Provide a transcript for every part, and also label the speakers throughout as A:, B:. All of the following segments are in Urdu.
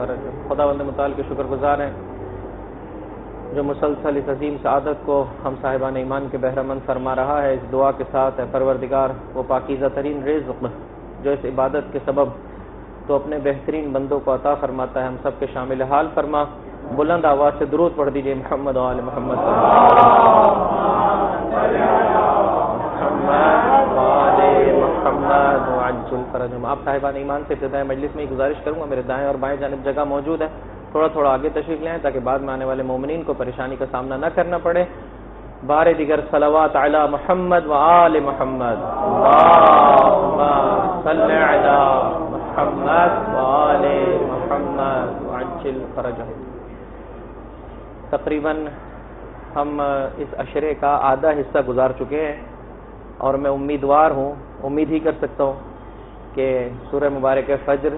A: فرج۔ خداوند متعال کے شکر گزار ہیں جو مسلسل اس عظیم سعادت کو ہم صاحبان ایمان کے بہرہ مند فرما رہا ہے۔ اس دعا کے ساتھ اے پروردگار وہ پاکیزہ ترین رزق جو اس عبادت کے سبب تو اپنے بہترین بندوں کو عطا فرماتا ہے، ہم سب کے شامل حال فرما۔ بلند آواز سے درود پڑھ دیجئے محمد و آل محمد آپ صاحبان ایمان سے ابتدائی مجلس میں گزارش کروں گا، میرے دائیں اور بائیں جانب جگہ موجود ہے، تھوڑا تھوڑا آگے تشریف لیں تاکہ بعد میں آنے والے مومنین کو پریشانی کا سامنا نہ کرنا پڑے۔ بار دیگر صلوات علی محمد و آل محمد، اللہم صلی علی محمد و آل محمد وعجل فرجہ۔ تقریباً ہم اس عشرے کا آدھا حصہ گزار چکے ہیں اور میں امیدوار ہوں، امید ہی کر سکتا ہوں کہ سورہ مبارک فجر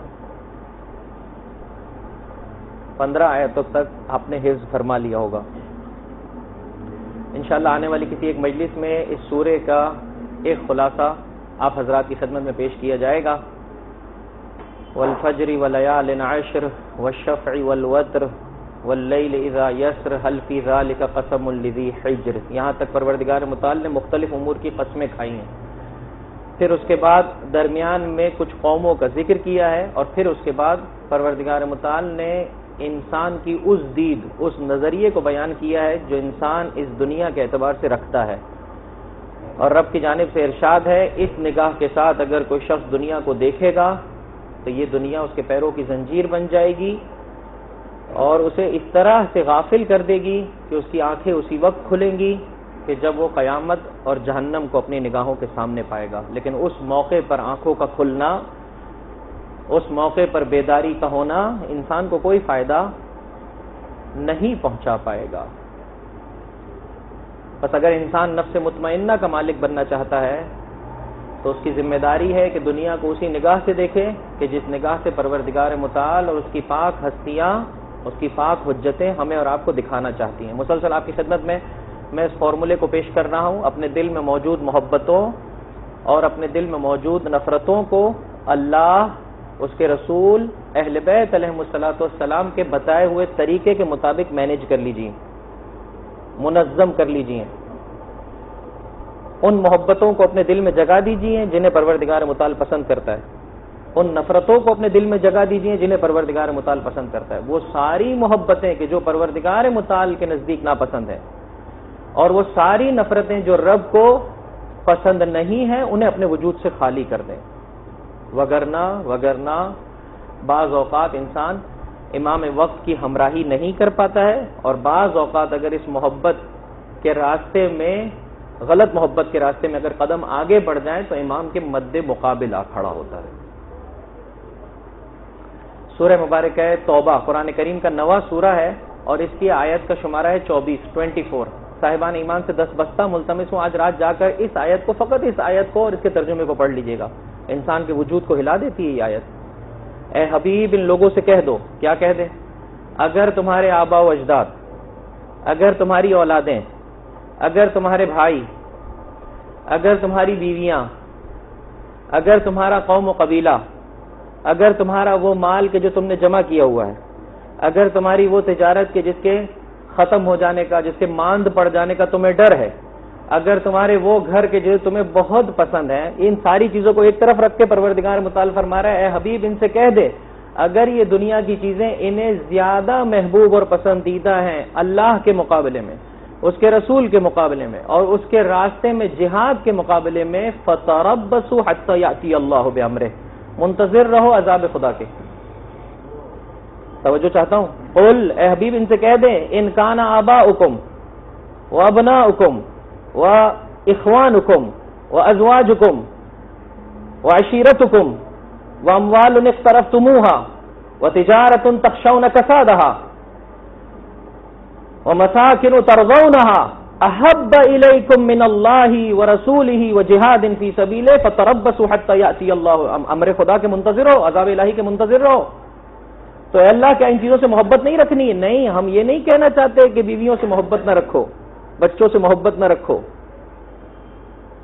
A: 15 آیتوں تک آپ نے حفظ فرما لیا ہوگا۔ انشاءاللہ آنے والی کسی ایک مجلس میں اس سورے کا ایک خلاصہ آپ حضرات کی خدمت میں پیش کیا جائے گا۔ والفجر ولیال عشر والشفع والوتر واللیل اذا یسر هل فی ذلک قسم لذی حجر، یہاں تک پروردگار متعال نے مختلف امور کی قسمیں کھائی ہیں۔ پھر اس کے بعد درمیان میں کچھ قوموں کا ذکر کیا ہے اور پھر اس کے بعد پروردگار متعال نے انسان کی اس دید، اس نظریے کو بیان کیا ہے جو انسان اس دنیا کے اعتبار سے رکھتا ہے، اور رب کی جانب سے ارشاد ہے اس نگاہ کے ساتھ اگر کوئی شخص دنیا کو دیکھے گا تو یہ دنیا اس کے پیروں کی زنجیر بن جائے گی اور اسے اس طرح سے غافل کر دے گی کہ اس کی آنکھیں اسی وقت کھلیں گی کہ جب وہ قیامت اور جہنم کو اپنی نگاہوں کے سامنے پائے گا۔ لیکن اس موقع پر آنکھوں کا کھلنا، اس موقع پر بیداری کا ہونا انسان کو کوئی فائدہ نہیں پہنچا پائے گا۔ بس اگر انسان نفس مطمئنہ کا مالک بننا چاہتا ہے تو اس کی ذمہ داری ہے کہ دنیا کو اسی نگاہ سے دیکھے کہ جس نگاہ سے پروردگار متعال اور اس کی پاک ہستیاں، اس کی پاک حجتیں ہمیں اور آپ کو دکھانا چاہتی ہیں۔ مسلسل آپ کی خدمت میں اس فارمولے کو پیش کر رہا ہوں، اپنے دل میں موجود محبتوں اور اپنے دل میں موجود نفرتوں کو اللہ، اس کے رسول، اہل بیت علیہم الصلوۃ والسلام کے بتائے ہوئے طریقے کے مطابق مینیج کر لیجیے، منظم کر لیجیے۔ ان محبتوں کو اپنے دل میں جگہ دیجیے جنہیں پروردگار متعال پسند کرتا ہے، ان نفرتوں کو اپنے دل میں جگہ دیجیے جنہیں پروردگار متعال پسند کرتا ہے۔ وہ ساری محبتیں کہ جو پروردگار متعال کے نزدیک ناپسند ہیں اور وہ ساری نفرتیں جو رب کو پسند نہیں ہیں انہیں اپنے وجود سے خالی کر دیں، وگرنہ بعض اوقات انسان امام وقت کی ہمراہی نہیں کر پاتا ہے، اور بعض اوقات اگر اس محبت کے راستے میں، غلط محبت کے راستے میں اگر قدم آگے بڑھ جائیں تو امام کے مد مقابل آ کھڑا ہوتا ہے۔ سورہ مبارک ہے توبہ قرآن کریم کا 9واں سورہ ہے اور اس کی آیت کا شمارہ ہے 24۔ صاحبان ایمان سے 10 بستہ ملتمس ہوں آج رات جا کر اس آیت کو، فقط اس آیت کو اور اس کے ترجمے کو پڑھ لیجئے گا، انسان کے وجود کو ہلا دیتی ہے یہ آیت۔ اے حبیب ان لوگوں سے کہہ دو، کیا کہہ دے؟ اگر تمہارے آبا و اجداد، اگر تمہاری اولادیں، اگر تمہارے بھائی، اگر تمہاری بیویاں، اگر تمہارا قوم و قبیلہ، اگر تمہارا وہ مال کہ جو تم نے جمع کیا ہوا ہے، اگر تمہاری وہ تجارت کے جس کے ختم ہو جانے کا، جس کے ماند پڑ جانے کا تمہیں ڈر ہے، اگر تمہارے وہ گھر کے جو تمہیں بہت پسند ہیں، ان ساری چیزوں کو ایک طرف رکھ کے پروردگار متعال فرما رہا ہے اے حبیب ان سے کہہ دے اگر یہ دنیا کی چیزیں انہیں زیادہ محبوب اور پسندیدہ ہیں اللہ کے مقابلے میں، اس کے رسول کے مقابلے میں اور اس کے راستے میں جہاد کے مقابلے میں، فَتَرَبَّصُوا حَتَّى يَأْتِيَ اللَّهُ بِأَمْرِهِ، منتظر رہو عذاب خدا کے۔ توجہ چاہتا ہوں، قل اے حبیب ان سے کہہ دیں ان کان آباؤکم وابناؤکم واخوانکم وازواجکم وعشیرتکم واموال اقترفتموها وتجارة تخشون کسادها ومساکن ترضونها احب الیکم من اللہ ورسولہ وجہاد فی سبیلہ فتربصوا حتی یأتی اللہ، امر خدا کے منتظر ہو، عذاب الہی کے منتظر رہو۔ تو اے اللہ کیا ان چیزوں سے محبت نہیں رکھنی؟ نہیں، ہم یہ نہیں کہنا چاہتے کہ بیویوں سے محبت نہ رکھو، بچوں سے محبت نہ رکھو،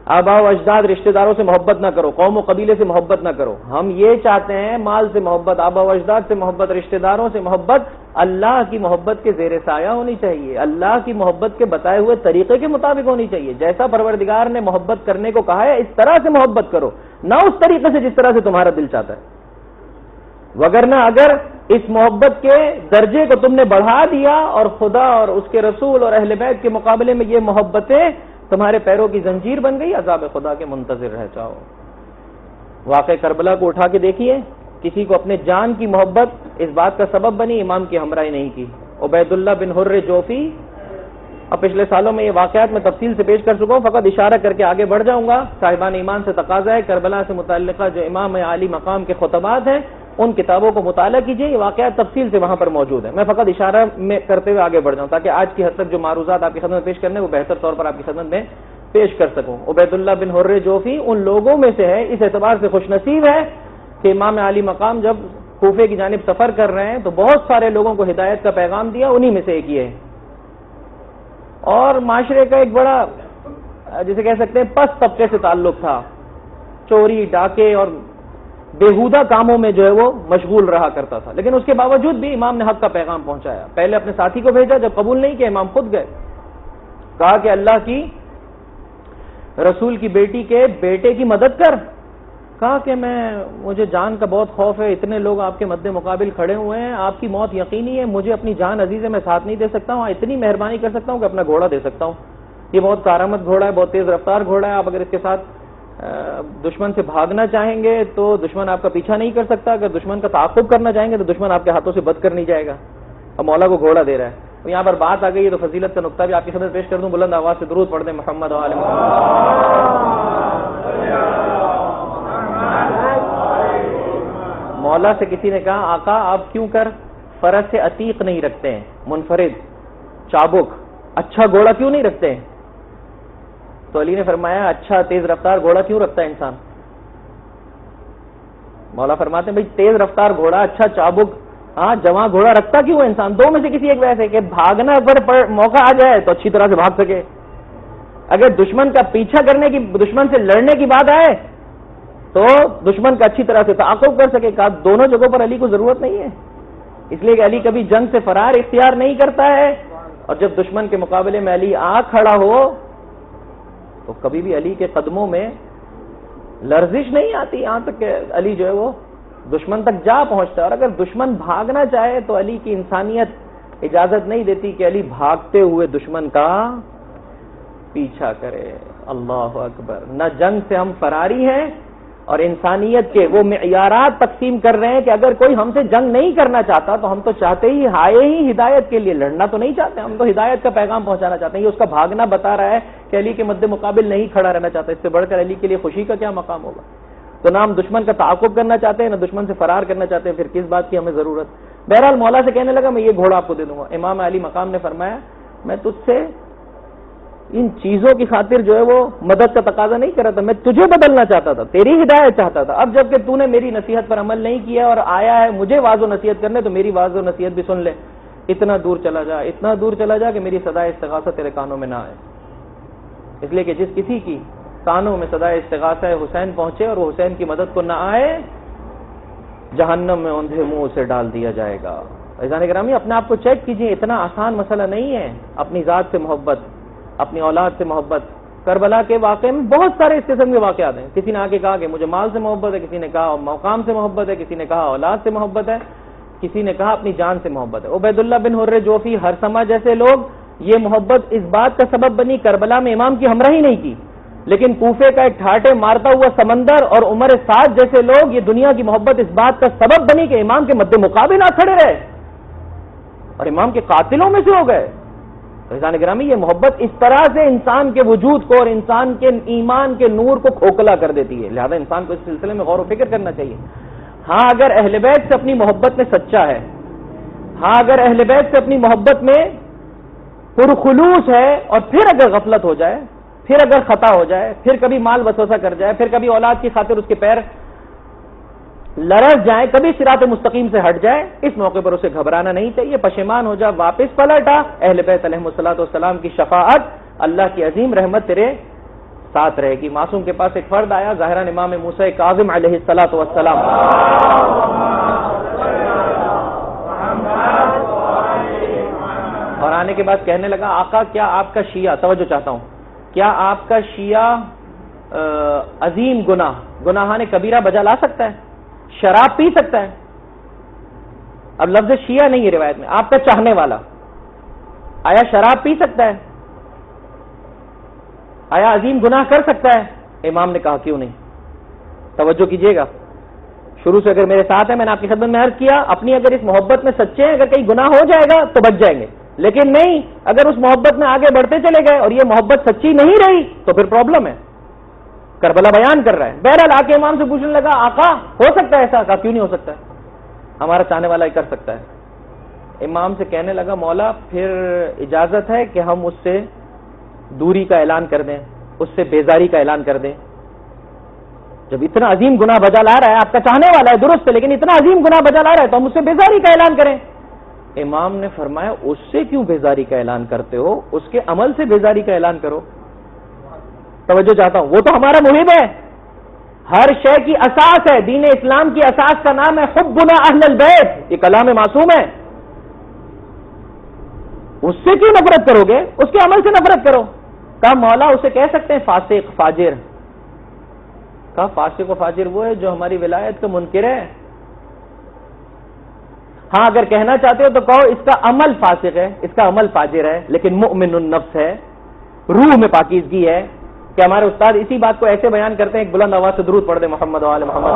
A: آبا و اجداد رشتہ داروں سے محبت نہ کرو، قوم و قبیلے سے محبت نہ کرو. ہم یہ چاہتے ہیں مال سے محبت، آبا و اجداد سے محبت، رشتہ داروں سے محبت اللہ کی محبت کے زیر سایہ ہونی چاہیے، اللہ کی محبت کے بتائے ہوئے طریقے کے مطابق ہونی چاہیے. جیسا پروردگار نے محبت کرنے کو کہا ہے اس طرح سے محبت کرو، نہ اس طریقے سے جس طرح سے تمہارا دل چاہتا ہے. وگرنہ اگر اس محبت کے درجے کو تم نے بڑھا دیا اور خدا اور اس کے رسول اور اہل بیت کے مقابلے میں یہ محبتیں تمہارے پیروں کی زنجیر بن گئی، عذاب خدا کے منتظر رہ جاؤ. واقع کربلا کو اٹھا کے دیکھیے، کسی کو اپنے جان کی محبت اس بات کا سبب بنی امام کی ہمراہی نہیں کی. عبید اللہ بن حر جوفی، اب پچھلے سالوں میں یہ واقعات میں تفصیل سے پیش کر چکا ہوں، فقط اشارہ کر کے آگے بڑھ جاؤں گا. صاحبان ایمان سے تقاضا ہے کربلا سے متعلقہ جو امام عالی مقام کے خطبات ہیں ان کتابوں کو مطالعہ کیجیے، یہ واقعات تفصیل سے وہاں پر موجود ہے. میں فقط اشارہ میں کرتے ہوئے آگے بڑھ جاؤں تاکہ آج کی حد تک جو معروضات آپ کی خدمت میں پیش کرنے وہ بہتر طور پر آپ کی خدمت میں پیش کر سکوں. عبید اللہ بن حر جوفی ان لوگوں میں سے ہے، اس اعتبار سے خوش نصیب ہے کہ امام عالی مقام جب کوفے کی جانب سفر کر رہے ہیں تو بہت سارے لوگوں کو ہدایت کا پیغام دیا، انہی میں سے ایک یہ ہے. اور معاشرے کا ایک بڑا جسے کہہ سکتے ہیں پست طبقے سے تعلق تھا، چوری ڈاکے اور بےہودہ کاموں میں جو ہے وہ مشغول رہا کرتا تھا، لیکن اس کے باوجود بھی امام نے حق کا پیغام پہنچایا. پہلے اپنے ساتھی کو بھیجا، جب قبول نہیں کیا امام خود گئے، کہا کہ اللہ کی رسول کی بیٹی کے بیٹے کی مدد کر. کہا کہ مجھے جان کا بہت خوف ہے، اتنے لوگ آپ کے مد مقابل کھڑے ہوئے ہیں، آپ کی موت یقینی ہے، مجھے اپنی جان عزیز ہے، میں ساتھ نہیں دے سکتا ہوں، اتنی مہربانی کر سکتا ہوں کہ اپنا گھوڑا دے سکتا ہوں. یہ بہت کارآمد گھوڑا ہے، بہت تیز رفتار گھوڑا ہے، آپ اگر اس کے ساتھ دشمن سے بھاگنا چاہیں گے تو دشمن آپ کا پیچھا نہیں کر سکتا، اگر دشمن کا تعاقب کرنا چاہیں گے تو دشمن آپ کے ہاتھوں سے بد کر نہیں جائے گا. اب مولا کو گھوڑا دے رہا ہے. تو یہاں پر بات آ گئی ہے تو فضیلت کا نقطہ بھی آپ کی خدمت پیش کر دوں. بلند آواز سے درود پڑھ دیں محمد و آل محمد. مولا سے کسی نے کہا آقا آپ کیوں کر فرس سے عتیق نہیں رکھتے ہیں، منفرد چابک اچھا گھوڑا کیوں نہیں رکھتے ہیں؟ تو علی نے فرمایا اچھا تیز رفتار گھوڑا کیوں رکھتا ہے انسان؟ مولا فرماتے ہیں بھائی تیز رفتار گھوڑا اچھا چابک ہاں جواں گھوڑا رکھتا کیوں ہے انسان؟ دو میں سے کسی ایک ویسے کہ بھاگنا پر موقع آ جائے تو اچھی طرح سے بھاگ سکے، اگر دشمن کا پیچھا کرنے کی، دشمن سے لڑنے کی بات آئے تو دشمن کا اچھی طرح سے تعاقب کر سکے. کہا دونوں جگہوں پر علی کو ضرورت نہیں ہے، اس لیے کہ علی کبھی جنگ سے فرار اختیار نہیں کرتا ہے، اور جب دشمن کے مقابلے میں علی آ کھڑا ہو تو کبھی بھی علی کے قدموں میں لرزش نہیں آتی، یہاں تک کہ علی جو ہے وہ دشمن تک جا پہنچتا ہے. اور اگر دشمن بھاگنا چاہے تو علی کی انسانیت اجازت نہیں دیتی کہ علی بھاگتے ہوئے دشمن کا پیچھا کرے. اللہ اکبر. نہ جنگ سے ہم فراری ہیں اور انسانیت کے وہ معیارات تقسیم کر رہے ہیں کہ اگر کوئی ہم سے جنگ نہیں کرنا چاہتا تو ہم تو چاہتے ہی آئے ہی ہدایت کے لیے، لڑنا تو نہیں چاہتے، ہم تو ہدایت کا پیغام پہنچانا چاہتے ہیں. یہ اس کا بھاگنا بتا رہا ہے کہ علی کے مد مقابل نہیں کھڑا رہنا چاہتا. اس سے بڑھ کر علی کے لیے خوشی کا کیا مقام ہوگا؟ تو نہ ہم دشمن کا تعاقب کرنا چاہتے ہیں، نہ دشمن سے فرار کرنا چاہتے ہیں، پھر کس بات کی ہمیں ضرورت؟ بہرحال مولا سے کہنے لگا میں یہ گھوڑا آپ کو دے دوں گا. امام علی مقام نے فرمایا میں تجھ سے ان چیزوں کی خاطر جو ہے وہ مدد کا تقاضا نہیں کر رہا تھا، میں تجھے بدلنا چاہتا تھا، تیری ہدایت چاہتا تھا. اب جب کہ تو نے میری نصیحت پر عمل نہیں کیا اور آیا ہے مجھے واضح و نصیحت کرنے تو میری واضح و نصیحت بھی سن لے. اتنا دور چلا جا، اتنا دور چلا جا کہ میری صدائے استغاثہ تیرے کانوں میں نہ آئے. اس لیے کہ جس کسی کی کانوں میں صدائے استغاثہ حسین پہنچے اور وہ حسین کی مدد کو نہ آئے، جہنم میں اوندھے منہ سے ڈال دیا جائے گا. عزیزان گرامی اپنے آپ کو چیک کیجئے، اتنا آسان مسئلہ نہیں ہے. اپنی ذات سے محبت، اپنی اولاد سے محبت. کربلا کے واقعے میں بہت سارے اس قسم کے واقعات ہیں. کسی نے آ کے کہا کہ مجھے مال سے محبت ہے، کسی نے کہا مقام سے محبت ہے، کسی نے کہا اولاد سے محبت ہے، کسی نے کہا اپنی جان سے محبت ہے. عبید اللہ بن حر جوفی، ہرسمہ جیسے لوگ، یہ محبت اس بات کا سبب بنی کربلا میں امام کی ہمراہی نہیں کی، لیکن کوفے کا ایک ٹھاٹے مارتا ہوا سمندر اور عمر سعد جیسے لوگ، یہ دنیا کی محبت اس بات کا سبب بنی کہ امام کے مد مقابل آ کھڑے رہے اور امام کے قاتلوں میں سے ہو گئے. عزیزان گرامی یہ محبت اس طرح سے انسان کے وجود کو اور انسان کے ایمان کے نور کو کھوکھلا کر دیتی ہے. لہذا انسان کو اس سلسلے میں غور و فکر کرنا چاہیے. ہاں اگر اہل بیت سے اپنی محبت میں سچا ہے، ہاں اگر اہل بیت سے اپنی محبت میں پرخلوص ہے، اور پھر اگر غفلت ہو جائے، پھر اگر خطا ہو جائے، پھر کبھی مال وسوسہ کر جائے، پھر کبھی اولاد کی خاطر اس کے پیر لرز جائیں، کبھی صراط مستقیم سے ہٹ جائے، اس موقع پر اسے گھبرانا نہیں چاہیے. پشیمان ہو جا، واپس پلٹا، اہل بیت علیہ الصلوۃ والسلام کی شفاعت، اللہ کی عظیم رحمت تیرے ساتھ رہے گی. معصوم کے پاس ایک فرد آیا, ظاہراً امام موسیٰ کاظم علیہ الصلوۃ والسلام, اور آنے کے بعد کہنے لگا آقا کیا آپ کا شیعہ, توجہ چاہتا ہوں, کیا آپ کا شیعہ عظیم گناہان کبیرہ بجا لا سکتا ہے, شراب پی سکتا ہے؟ اب لفظ شیعہ نہیں ہے روایت میں, آپ کا چاہنے والا, آیا شراب پی سکتا ہے؟ آیا عظیم گناہ کر سکتا ہے؟ امام نے کہا کیوں نہیں. توجہ کیجئے گا, شروع سے اگر میرے ساتھ ہیں, میں نے آپ کی خدمت میں عرض کیا, اپنی اگر اس محبت میں سچے ہیں, اگر کہیں گناہ ہو جائے گا تو بچ جائیں گے, لیکن نہیں, اگر اس محبت میں آگے بڑھتے چلے گئے اور یہ محبت سچی نہیں رہی تو پھر پرابلم ہے. کربلا بیان کر رہا ہے. بہرحال آ کے امام سے پوچھنے لگا آقا ہو سکتا ہے ایسا؟ کہا کیوں نہیں ہو سکتا ہے, ہمارا چاہنے والا ہی کر سکتا ہے. امام سے کہنے لگا مولا پھر اجازت ہے کہ ہم اس سے دوری کا اعلان کر دیں, اس سے بیزاری کا اعلان کر دیں؟ جب اتنا عظیم گناہ بجا لا رہا ہے, آپ کا چاہنے والا ہے درست ہے, لیکن اتنا عظیم گناہ بجا لا رہا ہے تو ہم اس سے بیزاری کا اعلان کریں. امام نے فرمایا اس سے کیوں بیزاری کا اعلان کرتے ہو, اس کے عمل سے بیزاری کا اعلان کرو. توجہ چاہتا ہوں, وہ تو ہمارا محب ہے, ہر شے کی اساس ہے, دین اسلام کی اساس کا نام ہے حبنا اہل البیت, یہ کلام معصوم ہے. اس سے کیوں نفرت کرو گے, اس کے عمل سے نفرت کرو. کہا مولا اسے کہہ سکتے ہیں فاسق فاجر؟ کہا فاسق و فاجر وہ ہے جو ہماری ولایت کا منکر ہے. ہاں اگر کہنا چاہتے ہو تو کہو اس کا عمل فاسق ہے, اس کا عمل فاجر ہے, لیکن مؤمن النفس ہے, روح میں پاکیزگی ہے. کہ ہمارے استاد اسی بات کو ایسے بیان کرتے ہیں, ایک بلند آواز سے درود پڑھ دے محمد و آل محمد.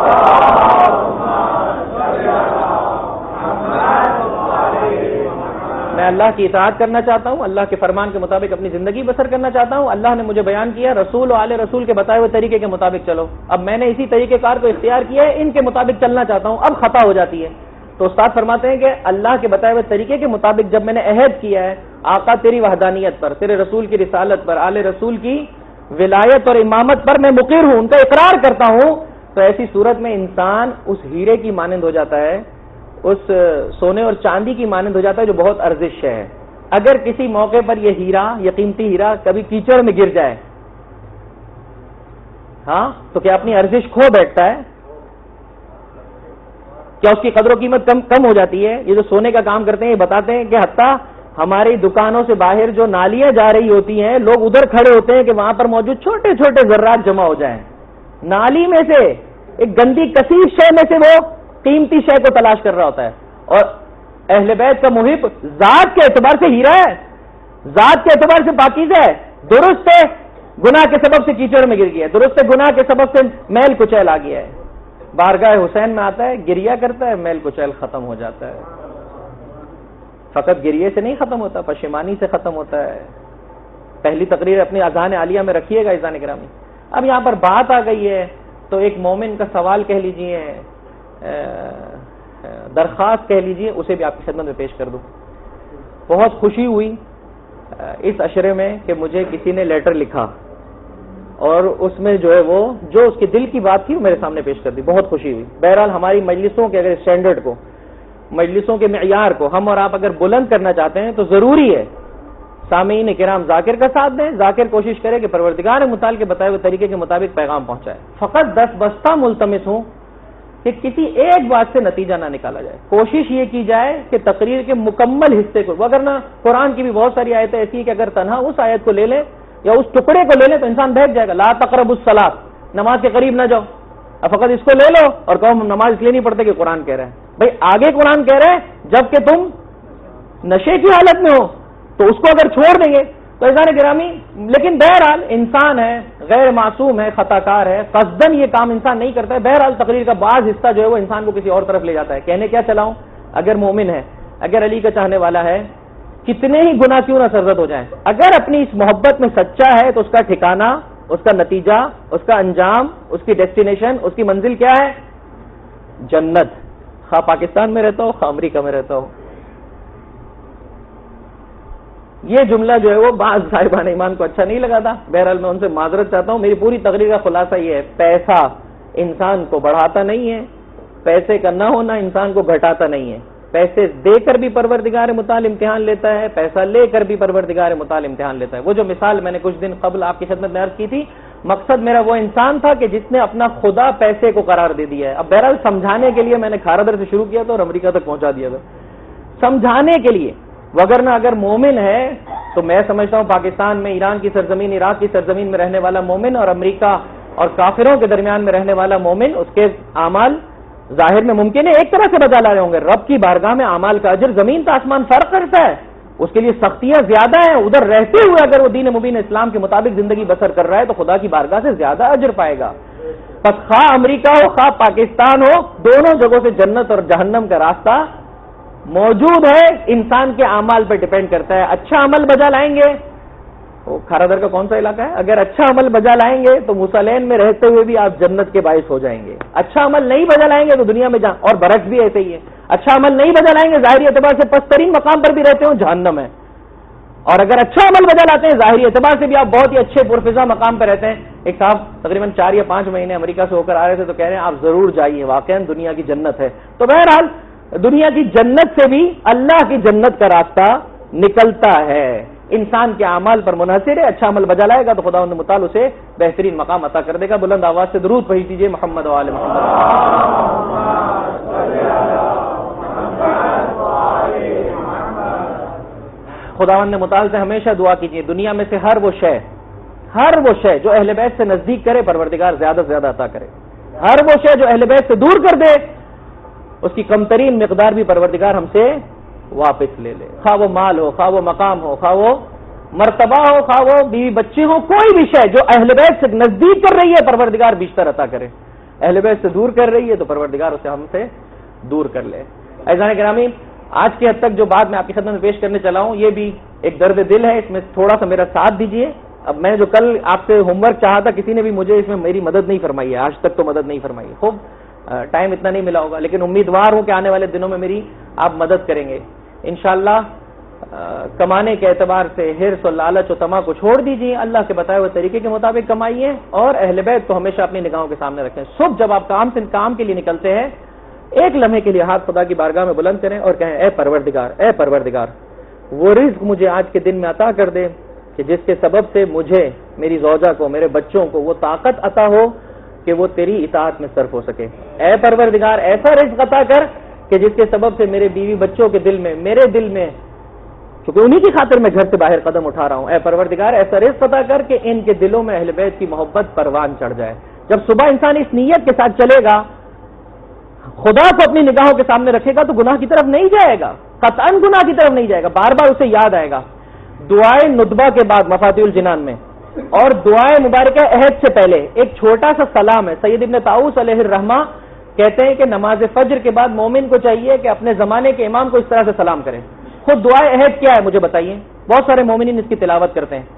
A: میں اللہ کی اطاعت کرنا چاہتا ہوں, اللہ کے فرمان کے مطابق اپنی زندگی بسر کرنا چاہتا ہوں. اللہ نے مجھے بیان کیا رسول و آل رسول کے بتائے ہوئے طریقے کے مطابق چلو. اب میں نے اسی طریقے کار کو اختیار کیا ہے, ان کے مطابق چلنا چاہتا ہوں, اب خطا ہو جاتی ہے. تو استاد فرماتے ہیں کہ اللہ کے بتائے ہوئے طریقے کے مطابق جب میں نے عہد کیا ہے آقا تیری وحدانیت پر, تیرے رسول کی رسالت پر, آل رسول کی ولایت اور امامت پر میں مقر ہوں, ان کا اقرار کرتا ہوں, تو ایسی صورت میں انسان اس ہیرے کی مانند ہو جاتا ہے, اس سونے اور چاندی کی مانند ہو جاتا ہے جو بہت ارزش ہے. اگر کسی موقع پر یہ ہیرا, یہ قیمتی ہیرا کبھی کیچڑ میں گر جائے, ہاں تو کیا اپنی ارزش کھو بیٹھتا ہے؟ کیا اس کی قدر و قیمت کم ہو جاتی ہے؟ یہ جو سونے کا کام کرتے ہیں یہ بتاتے ہیں کہ حتیٰ ہماری دکانوں سے باہر جو نالیاں جا رہی ہوتی ہیں, لوگ ادھر کھڑے ہوتے ہیں کہ وہاں پر موجود چھوٹے چھوٹے ذرات جمع ہو جائیں. نالی میں سے ایک گندی کثیف شے میں سے وہ قیمتی شے کو تلاش کر رہا ہوتا ہے. اور اہل بیت کا محب ذات کے اعتبار سے ہیرا ہے, ذات کے اعتبار سے پاکیزہ ہے. درست ہے گناہ کے سبب سے کیچڑ میں گر گیا ہے, درست ہے گناہ کے سبب سے میل کچیل آ گیا ہے, بارگاہ حسین میں آتا ہے, گریا کرتا ہے, میل کچیل ختم ہو جاتا ہے. فقط گریے سے نہیں ختم ہوتا, پشیمانی سے ختم ہوتا ہے. پہلی تقریر اپنی اذان عالیہ میں رکھیے گا اذان گرامی. اب یہاں پر بات آ گئی ہے تو ایک مومن کا سوال کہہ لیجئے, درخواست کہہ لیجئے, اسے بھی آپ کی خدمت میں پیش کر دوں. بہت خوشی ہوئی اس عشرے میں کہ مجھے کسی نے لیٹر لکھا اور اس میں جو ہے وہ جو اس کے دل کی بات تھی وہ میرے سامنے پیش کر دی. بہت خوشی ہوئی. بہرحال ہماری مجلسوں کے اگر اسٹینڈرڈ کو, مجلسوں کے معیار کو ہم اور آپ اگر بلند کرنا چاہتے ہیں تو ضروری ہے سامعین کرام ذاکر کا ساتھ دیں. ذاکر کوشش کرے کہ پروردگار متعال کے بتائے ہوئے طریقے کے مطابق پیغام پہنچائے. فقط 10 بستہ ملتمس ہوں کہ کسی ایک بات سے نتیجہ نہ نکالا جائے. کوشش یہ کی جائے کہ تقریر کے مکمل حصے کو, اگر نہ قرآن کی بھی بہت ساری آیتیں ایسی ہیں کہ اگر تنہا اس آیت کو لے لیں یا اس ٹکڑے کو لے لیں تو انسان بیٹھ جائے گا. لا تقربوا الصلاۃ, نماز کے قریب نہ جاؤ. اب فقط اس کو لے لو اور کہو ہم نماز اس لیے نہیں پڑھتے کہ قرآن کہہ رہے ہیں. بھائی آگے قرآن کہہ رہے ہیں جب کہ تم نشے کی حالت میں ہو, تو اس کو اگر چھوڑ دیں گے تو عزیزان گرامی. لیکن بہرحال انسان ہے, غیر معصوم ہے, خطا کار ہے, قصدن یہ کام انسان نہیں کرتا ہے. بہرحال تقریر کا بعض حصہ جو ہے وہ انسان کو کسی اور طرف لے جاتا ہے. کہنے کیا چلاؤں, اگر مومن ہے, اگر علی کا چاہنے والا ہے, کتنے ہی گناہ کیوں نہ سرزد ہو جائیں, اگر اپنی اس محبت میں سچا ہے تو اس کا ٹھکانہ, اس کا نتیجہ, اس کا انجام, اس کی ڈیسٹینیشن, اس کی منزل کیا ہے؟ جنت. خواہ پاکستان میں رہتا ہو, خواہ امریکہ میں رہتا ہو. یہ جملہ جو ہے وہ بعض صاحبان ایمان کو اچھا نہیں لگا تھا. بہرحال میں ان سے معذرت چاہتا ہوں. میری پوری تقریر کا خلاصہ یہ ہے, پیسہ انسان کو بڑھاتا نہیں ہے, پیسے کا نہ ہونا انسان کو گھٹاتا نہیں ہے. پیسے دے کر بھی پروردگار متعال امتحان لیتا ہے, پیسہ لے کر بھی پروردگار متعال امتحان لیتا ہے. وہ جو مثال میں نے کچھ دن قبل آپ کی خدمت میں عرض کی تھی, مقصد میرا وہ انسان تھا کہ جس نے اپنا خدا پیسے کو قرار دے دیا ہے. اب بہرحال سمجھانے کے لیے میں نے کھارادر سے شروع کیا تھا اور امریکہ تک پہنچا دیا تھا, سمجھانے کے لیے. وگرنہ اگر مومن ہے تو میں سمجھتا ہوں پاکستان میں, ایران کی سرزمین, عراق کی سرزمین میں رہنے والا مومن اور امریکہ اور کافروں کے درمیان میں رہنے والا مومن, اس کے اعمال ظاہر میں ممکن ہے ایک طرح سے بدل رہے ہوں گے. رب کی بارگاہ میں اعمال کا اجر زمین کا آسمان فرق کرتا ہے, اس کے لیے سختیاں زیادہ ہیں. ادھر رہتے ہوئے اگر وہ دین مبین اسلام کے مطابق زندگی بسر کر رہا ہے تو خدا کی بارگاہ سے زیادہ اجر پائے گا. بس خواہ امریکہ ہو خواہ پاکستان ہو, دونوں جگہوں سے جنت اور جہنم کا راستہ موجود ہے. انسان کے اعمال پر ڈیپینڈ کرتا ہے. اچھا عمل بجا لائیں گے, وہ کھارادر کا کون سا علاقہ ہے, اگر اچھا عمل بجا لائیں گے تو موسیٰ میں رہتے ہوئے بھی آپ جنت کے باعث ہو جائیں گے. اچھا عمل نہیں بجا لائیں گے تو دنیا میں اور برعکس بھی ایسے ہی ہے. اچھا عمل نہیں بجا لائیں گے ظاہری اعتبار سے پسترین مقام پر بھی رہتے ہوں, جہنم ہے. اور اگر اچھا عمل بجا لاتے ہیں ظاہری اعتبار سے بھی آپ بہت ہی اچھے پرفضا مقام پہ رہتے ہیں. ایک صاحب تقریباً 4 یا 5 مہینے امریکہ سے ہو کر آ رہے تھے تو کہہ رہے ہیں آپ ضرور جائیے, واقعاً دنیا کی جنت ہے. تو بہرحال دنیا کی جنت سے بھی اللہ کی جنت کا راستہ نکلتا ہے. انسان کے اعمال پر منحصر ہے. اچھا عمل بجا لائے گا تو خدا متعال اسے بہترین مقام عطا کر دے گا. بلند آواز سے درود پڑھ دیجیے محمد و آل محمد. خداوند متعال سے ہمیشہ دعا کیجیے دنیا میں سے ہر وہ شے جو اہل بیت سے نزدیک کرے پروردگار زیادہ سے زیادہ عطا کرے. ہر وہ شے جو اہل بیت سے دور کر دے اس کی کمترین مقدار بھی پروردگار ہم سے واپس لے لے. خواہ وہ مال ہو, خواہ وہ مقام ہو, خواہ وہ مرتبہ ہو, خواہ وہ بیوی بچے ہو, کوئی بھی شے جو اہل بیت سے نزدیک کر رہی ہے پروردگار بیشتر عطا کرے. اہل بیت سے دور کر رہی ہے تو پروردگار اسے ہم سے دور کر لے. عزیزان گرامی, آج کی حد تک جو بات میں آپ کی خدمت میں پیش کرنے چلا ہوں یہ بھی ایک درد دل ہے, اس میں تھوڑا سا میرا ساتھ دیجیے. اب میں جو کل آپ سے ہوم ورک چاہا تھا کسی نے بھی مجھے اس میں میری مدد نہیں فرمائی ہے, آج تک تو مدد نہیں فرمائی ہے. خوب ٹائم اتنا نہیں ملا ہوگا لیکن امیدوار ہوں کہ آنے والے دنوں میں میری آپ مدد کریں گے انشاءاللہ. کمانے کے اعتبار سے حرص اور لالچ و طمع کو چھوڑ دیجیے, اللہ کے بتائے ہوئے طریقے کے مطابق کمائیے اور اہل بیت کو ہمیشہ اپنی نگاہوں کے سامنے رکھیں. صبح جب آپ کام کے لیے نکلتے ہیں ایک لمحے کے لیے ہاتھ خدا کی بارگاہ میں بلند کریں اور کہیں اے پروردگار وہ رزق مجھے آج کے دن میں عطا کر دے کہ جس کے سبب سے مجھے, میری زوجہ کو, میرے بچوں کو وہ طاقت عطا ہو کہ وہ تیری اطاعت میں صرف ہو سکے. اے پروردگار ایسا رزق عطا کر کہ جس کے سبب سے میرے بیوی بچوں کے دل میں, میرے دل میں, کیونکہ انہی کی خاطر میں گھر سے باہر قدم اٹھا رہا ہوں, اے پروردگار ایسا رزق عطا کر کہ ان کے دلوں میں اہل بیت کی محبت پروان چڑھ جائے. جب صبح انسان اس نیت کے ساتھ چلے گا, خدا کو اپنی نگاہوں کے سامنے رکھے گا تو گناہ کی طرف نہیں جائے گا, قطعاً گناہ کی طرف نہیں جائے گا. بار بار اسے یاد آئے گا. دعائے ندبہ کے بعد مفاتیح الجنان میں اور دعائے مبارکہ عہد سے پہلے ایک چھوٹا سا سلام ہے. سید ابن طاؤس علیہ الرحمہ کہتے ہیں کہ نماز فجر کے بعد مومن کو چاہیے کہ اپنے زمانے کے امام کو اس طرح سے سلام کرے. خود دعائے عہد کیا ہے مجھے بتائیے؟ بہت سارے مومنین اس کی تلاوت کرتے ہیں.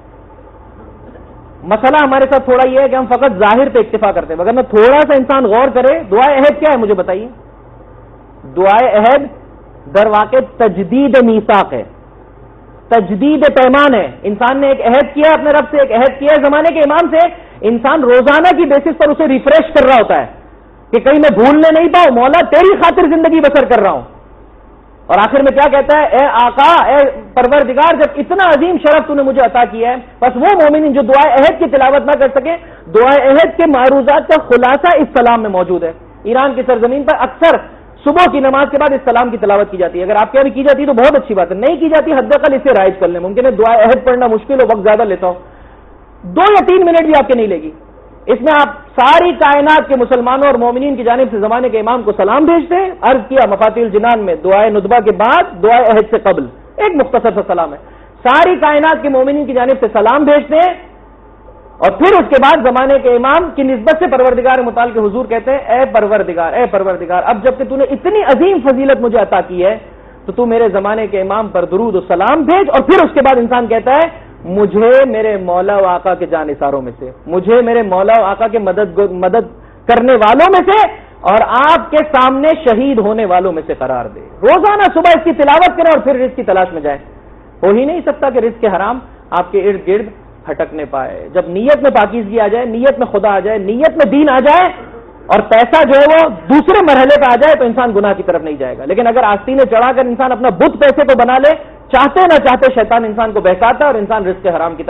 A: مسئلہ ہمارے ساتھ تھوڑا یہ ہے کہ ہم فقط ظاہر پہ اکتفا کرتے ہیں, مگر تھوڑا سا انسان غور کرے. دعائے عہد کیا ہے مجھے بتائیے؟ دعائے عہد در واقع تجدید میثاق ہے, تجدید پیمان ہے. انسان نے ایک عہد کیا اپنے رب سے, ایک عہد کیا زمانے کے امام سے. انسان روزانہ کی بیسس پر اسے ریفریش کر رہا ہوتا ہے کہ کہیں میں بھولنے نہیں پاؤں, مولا تیری خاطر زندگی بسر کر رہا ہوں. اور آخر میں کیا کہتا ہے؟ اے آقا, اے پروردگار, جب اتنا عظیم شرف تو نے مجھے عطا کیا ہے, بس وہ مومنین جو دعائے عہد کی تلاوت نہ کر سکے, دعائے عہد کے معروضات کا خلاصہ اس سلام میں موجود ہے. ایران کی سرزمین پر اکثر صبح کی نماز کے بعد اس سلام کی تلاوت کی جاتی ہے. اگر آپ کے یہاں بھی کی جاتی ہے تو بہت اچھی بات ہے, نہیں کی جاتی حد اقل اسے رائج کر لیں. ممکن ہے دعائے عہد پڑھنا مشکل ہو, وقت زیادہ لیتا ہو, 2 یا 3 منٹ بھی آپ کے نہیں لے گی. اس میں آپ ساری کائنات کے مسلمانوں اور مومنین کی جانب سے زمانے کے امام کو سلام بھیجتے ہیں. عرض کیا مفاتیح الجنان میں دعائے ندبہ کے بعد دعائے عہد سے قبل ایک مختصر سا سلام ہے. ساری کائنات کے مومنین کی جانب سے سلام بھیجتے ہیں اور پھر اس کے بعد زمانے کے امام کی نسبت سے پروردگار متعال کے حضور کہتے ہیں اے پروردگار, اب جب کہ تو نے اتنی عظیم فضیلت مجھے عطا کی ہے تو تو میرے زمانے کے امام پر درود و سلام بھیج. اور پھر اس کے بعد انسان کہتا ہے مجھے میرے مولا و آقا کے جانثاروں میں سے, مجھے میرے مولا و آقا کے مدد کرنے والوں میں سے اور آپ کے سامنے شہید ہونے والوں میں سے قرار دے. روزانہ صبح اس کی تلاوت کریں اور پھر رزق کی تلاش میں جائیں. ہو ہی نہیں سکتا کہ رزق کے حرام آپ کے ارد گرد ہٹکنے پائے. جب نیت میں پاکیزگی آ جائے, نیت میں خدا آ جائے, نیت میں دین آ جائے اور پیسہ جو ہے وہ دوسرے مرحلے پہ آ جائے تو انسان گناہ کی طرف نہیں جائے گا. لیکن اگر آستینیں چڑھا کر انسان اپنا بت پیسے کو بنا لے, چاہتے نہ چاہتے شیطان انسان کو بہکاتا ہے اور انسان رزق حرام کی طرف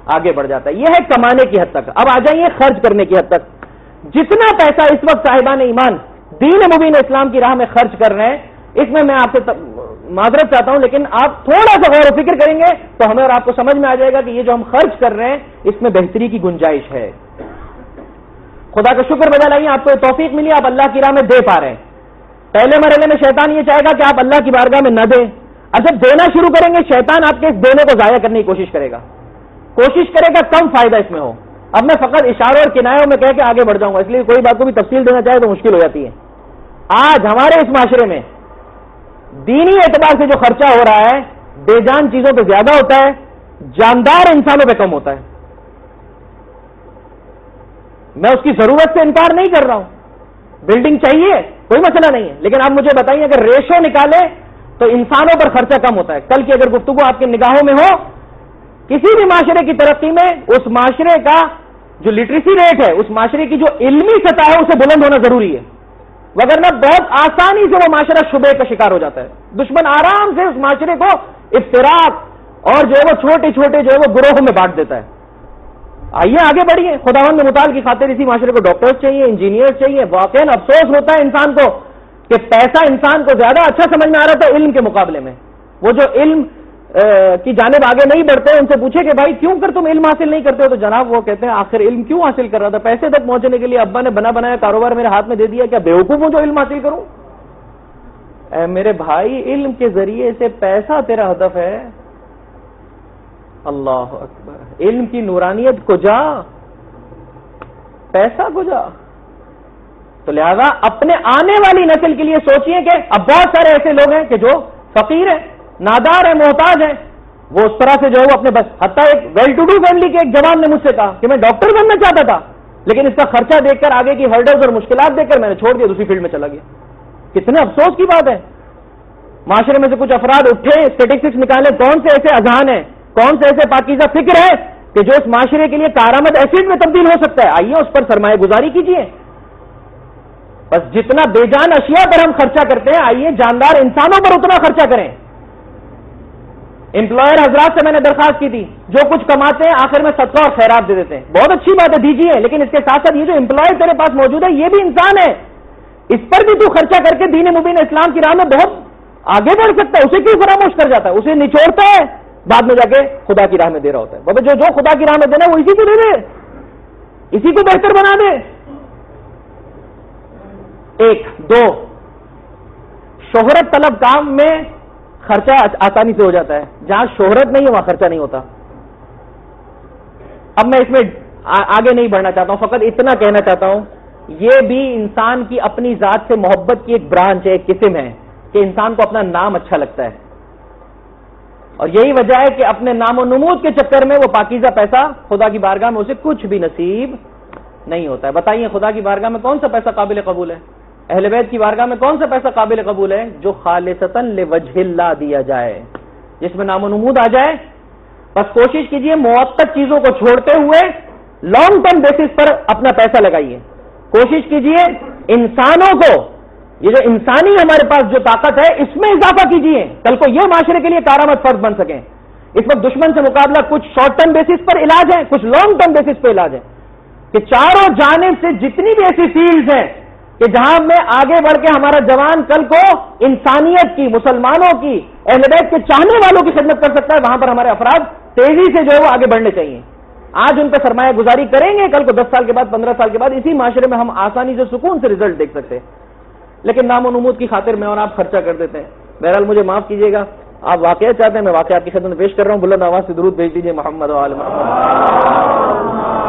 A: آگے بڑھ جاتا ہے. یہ ہے کمانے کی حد تک. اب آ جائیے خرچ کرنے کی حد تک. جتنا پیسہ اس وقت صاحبان ایمان دین مبین اسلام کی راہ میں خرچ کر رہے ہیں, اس میں آپ سے معذرت چاہتا ہوں, لیکن آپ تھوڑا سا غور و فکر کریں گے تو ہمیں اور آپ کو سمجھ میں آ جائے گا کہ یہ جو ہم خرچ کر رہے ہیں اس میں بہتری کی گنجائش ہے. خدا کا شکر بجا لائیے, آپ کو توفیق ملی, آپ اللہ کی راہ میں دے پا رہے ہیں. پہلے مرحلے میں شیطان یہ چاہے گا کہ آپ اللہ کی بارگاہ میں نہ دیں. اور جب دینا شروع کریں گے شیطان آپ کے اس دینے کو ضائع کرنے کی کوشش کرے گا کم فائدہ اس میں ہو. اب میں فقط اشاروں اور کنایوں میں کہہ کے آگے بڑھ جاؤں گا, اس لیے کوئی بات کو بھی تفصیل دینا چاہے تو مشکل ہو جاتی ہے. آج ہمارے اس معاشرے میں دینی اعتبار سے جو خرچہ ہو رہا ہے بے جان چیزوں پہ زیادہ ہوتا ہے, جاندار انسانوں پہ کم ہوتا ہے. میں اس کی ضرورت سے انکار نہیں کر رہا ہوں, بلڈنگ چاہیے کوئی مسئلہ نہیں ہے, لیکن آپ مجھے بتائیے اگر ریشو نکالے تو انسانوں پر خرچہ کم ہوتا ہے. کل کی اگر گفتگو آپ کی نگاہوں میں ہو, کسی بھی معاشرے کی ترقی میں اس معاشرے کا جو لٹریسی ریٹ ہے, اس معاشرے کی جو علمی سطح ہے اسے بلند ہونا ضروری ہے, وگرنہ بہت آسانی سے وہ معاشرہ شبہ کا شکار ہو جاتا ہے. دشمن آرام سے اس معاشرے کو افتراق اور جو ہے وہ چھوٹے چھوٹے جو ہے وہ گروہوں میں بانٹ دیتا ہے. آئیے آگے بڑھیے. خداوند متعال کی خاطر اسی معاشرے کو ڈاکٹرز چاہیے, انجینئر چاہیے. واقعاً افسوس ہوتا ہے انسان کو کہ پیسہ انسان کو زیادہ اچھا سمجھ میں آ رہا تھا علم کے مقابلے میں. وہ جو علم کی جانب آگے نہیں بڑھتے ان سے پوچھے کہ بھائی کیوں کر تم علم حاصل نہیں کرتے ہو, تو جناب وہ کہتے ہیں آخر علم کیوں حاصل کر رہا تھا, پیسے تک پہنچنے کے لیے ابا نے بنا بنایا کاروبار میرے ہاتھ میں دے دیا, کیا بیوقوف ہوں جو علم حاصل کروں؟ اے میرے بھائی, علم کے ذریعے سے پیسہ تیرا ہدف ہے. اللہ اکبر. علم کی نورانیت کو جا, پیسہ کو جا. تو لہذا اپنے آنے والی نسل کے لیے سوچئے کہ اب بہت سارے ایسے لوگ ہیں کہ جو فقیر ہیں, نادار ہیں, محتاج ہیں. وہ اس طرح سے جو ہے وہ اپنے بس, حتیٰ ایک ویل ٹو ڈو فیملی کے ایک جوان نے مجھ سے کہا کہ میں ڈاکٹر بننا چاہتا تھا, لیکن اس کا خرچہ دیکھ کر, آگے کی ہرڈلز اور مشکلات دیکھ کر میں نے چھوڑ دیا, دوسری فیلڈ میں چلا گیا. کتنے افسوس کی بات ہے. معاشرے میں سے کچھ افراد اٹھے, اسٹیٹسٹکس نکالے, کون سے ایسے اذہان ہیں, کون سے ایسے پاکیزہ فکر ہے کہ جو اس معاشرے کے لیے کارآمد ایسڈ میں تبدیل ہو سکتا ہے. آئیے اس پر سرمایہ گزاری کیجیے. بس جتنا بے جان اشیاء پر ہم خرچہ کرتے ہیں, آئیے جاندار انسانوں پر اتنا خرچہ کریں. امپلائر حضرات سے میں نے درخواست کی تھی, جو کچھ کماتے ہیں آخر میں صدقہ اور خیرات دے دیتے ہیں. بہت اچھی بات ہے, دیجیے, لیکن اس کے ساتھ ساتھ یہ جو امپلائر تیرے پاس موجود ہے یہ بھی انسان ہے, اس پر بھی تو خرچہ کر کے دین مبین اسلام کی راہ میں بہت آگے بڑھ سکتا ہے. اسے کیوں فراموش کر جاتا ہے, اسے نچوڑتا ہے, بعد میں جا کے خدا کی راہ میں دے رہا ہوتا ہے. بابا جو خدا کی راہ میں دینا وہ اسی کو دے دے, اسی کو بہتر بنا دے. ایک دو, شہرت طلب کام میں خرچہ آسانی سے ہو جاتا ہے, جہاں شہرت نہیں ہے وہاں خرچہ نہیں ہوتا. اب میں اس میں آگے نہیں بڑھنا چاہتا ہوں, فقط اتنا کہنا چاہتا ہوں یہ بھی انسان کی اپنی ذات سے محبت کی ایک برانچ ہے, ایک قسم ہے کہ انسان کو اپنا نام اچھا لگتا ہے, اور یہی وجہ ہے کہ اپنے نام و نمود کے چکر میں وہ پاکیزہ پیسہ خدا کی بارگاہ میں اسے کچھ بھی نصیب نہیں ہوتا ہے. بتائیے خدا کی بارگاہ میں کون سا پیسہ قابل قبول ہے؟ اہل بیت کی بارگاہ میں کون سا پیسہ قابل قبول ہے؟ جو خالصتاً لوجہ اللہ دیا جائے, جس میں نام و نمود آ جائے. بس کوشش کیجئے موقت چیزوں کو چھوڑتے ہوئے لانگ ٹرم بیسس پر اپنا پیسہ لگائیے. کوشش کیجئے انسانوں کو, یہ جو انسانی ہمارے پاس جو طاقت ہے اس میں اضافہ کیجئے, کل کو یہ معاشرے کے لیے کارآمد فرد بن سکیں. اس وقت دشمن سے مقابلہ کچھ شارٹ ٹرم بیسس پر علاج ہے, کچھ لانگ ٹرم بیسس پہ علاج ہے, کہ چاروں جانب سے جتنی بھی ایسی فیلڈز ہیں کہ جہاں میں آگے بڑھ کے ہمارا جوان کل کو انسانیت کی, مسلمانوں کی, اہل بیت کے چاہنے والوں کی خدمت کر سکتا ہے, وہاں پر ہمارے افراد تیزی سے جو ہے وہ آگے بڑھنے چاہیے. آج ان پہ سرمایہ گزاری کریں گے, کل کو 10 سال کے بعد, 15 سال کے بعد اسی معاشرے میں ہم آسانی سے سکون سے رزلٹ دیکھ سکتے ہیں. لیکن نام و نمود کی خاطر میں اور آپ خرچہ کر دیتے ہیں. بہرحال مجھے معاف کیجیے گا, آپ واقعہ چاہتے ہیں, میں واقعہ آپ کی خدمت میں پیش کر رہا ہوں. بلند آواز سے درود بھیج دیجیے محمد و آل محمد.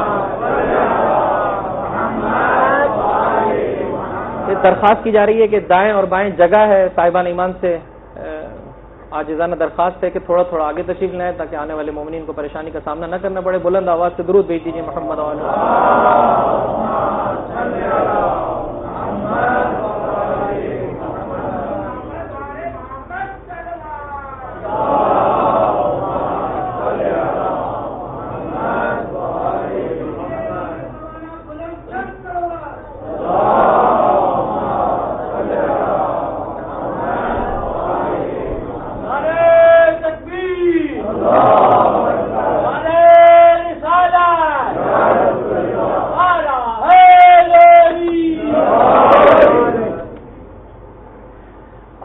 A: درخواست کی جا رہی ہے کہ دائیں اور بائیں جگہ ہے, صاحبان ایمان سے عاجزانہ درخواست ہے کہ تھوڑا تھوڑا آگے تشریف لائیں تاکہ آنے والے مومنین کو پریشانی کا سامنا نہ کرنا پڑے. بلند آواز سے درود بھیج دیجیے محمد و آل محمد.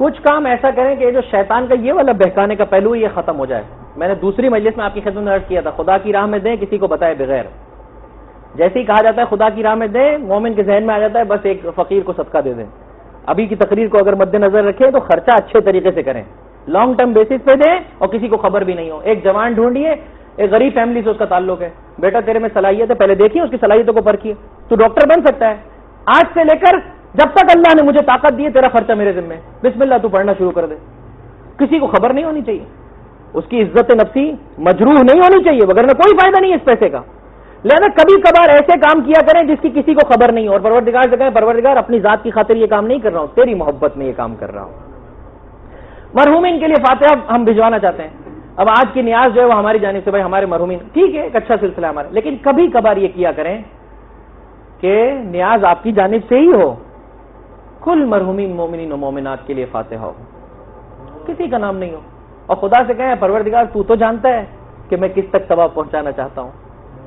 A: کچھ کام ایسا کریں کہ جو شیطان کا یہ والا بہکانے کا پہلو یہ ختم ہو جائے. میں نے دوسری مجلس میں آپ کی خدمت میں عرض کیا تھا, خدا کی راہ میں دیں, کسی کو بتائے بغیر. جیسے ہی کہا جاتا ہے خدا کی راہ میں دیں, مومن کے ذہن میں آ جاتا ہے بس ایک فقیر کو صدقہ دے دیں. ابھی کی تقریر کو اگر مد نظر رکھیں تو خرچہ اچھے طریقے سے کریں, لانگ ٹرم بیسس پہ دیں اور کسی کو خبر بھی نہیں ہو. ایک جوان ڈھونڈیے, ایک غریب فیملی سے اس کا تعلق ہے, بیٹا تیرے میں صلاحیت ہے, پہلے دیکھیے اس کی صلاحیتوں کو پرکھیے, تو ڈاکٹر بن سکتا ہے. آج سے لے کر جب تک اللہ نے مجھے طاقت دی ہے تیرا خرچہ میرے ذمہ, بسم اللہ تو پڑھنا شروع کر دے. کسی کو خبر نہیں ہونی چاہیے, اس کی عزت نفسی مجروح نہیں ہونی چاہیے, وگرنہ کوئی فائدہ نہیں ہے اس پیسے کا. لہذا کبھی کبھار ایسے کام کیا کریں جس کی کسی کو خبر نہیں ہو, اور پروردگار سے کہیں پروردگار اپنی ذات کی خاطر یہ کام نہیں کر رہا ہوں, تیری محبت میں یہ کام کر رہا ہوں. مرحومین کے لیے فاتحہ ہم بھجوانا چاہتے ہیں. اب آج کی نیاز جو ہے وہ ہماری جانب سے, بھائی ہمارے مرحومین, ٹھیک ہے ایک اچھا سلسلہ ہمارا, لیکن کبھی کبھار یہ کیا کریں کہ نیاز آپ کی جانب سے ہی ہو. کل مرحومین مومنین و مومنات کے لیے فاتحہ ہو, کسی کا نام نہیں ہو, اور خدا سے کہیں پروردگار تو تو جانتا ہے کہ میں کس تک ثواب پہنچانا چاہتا ہوں.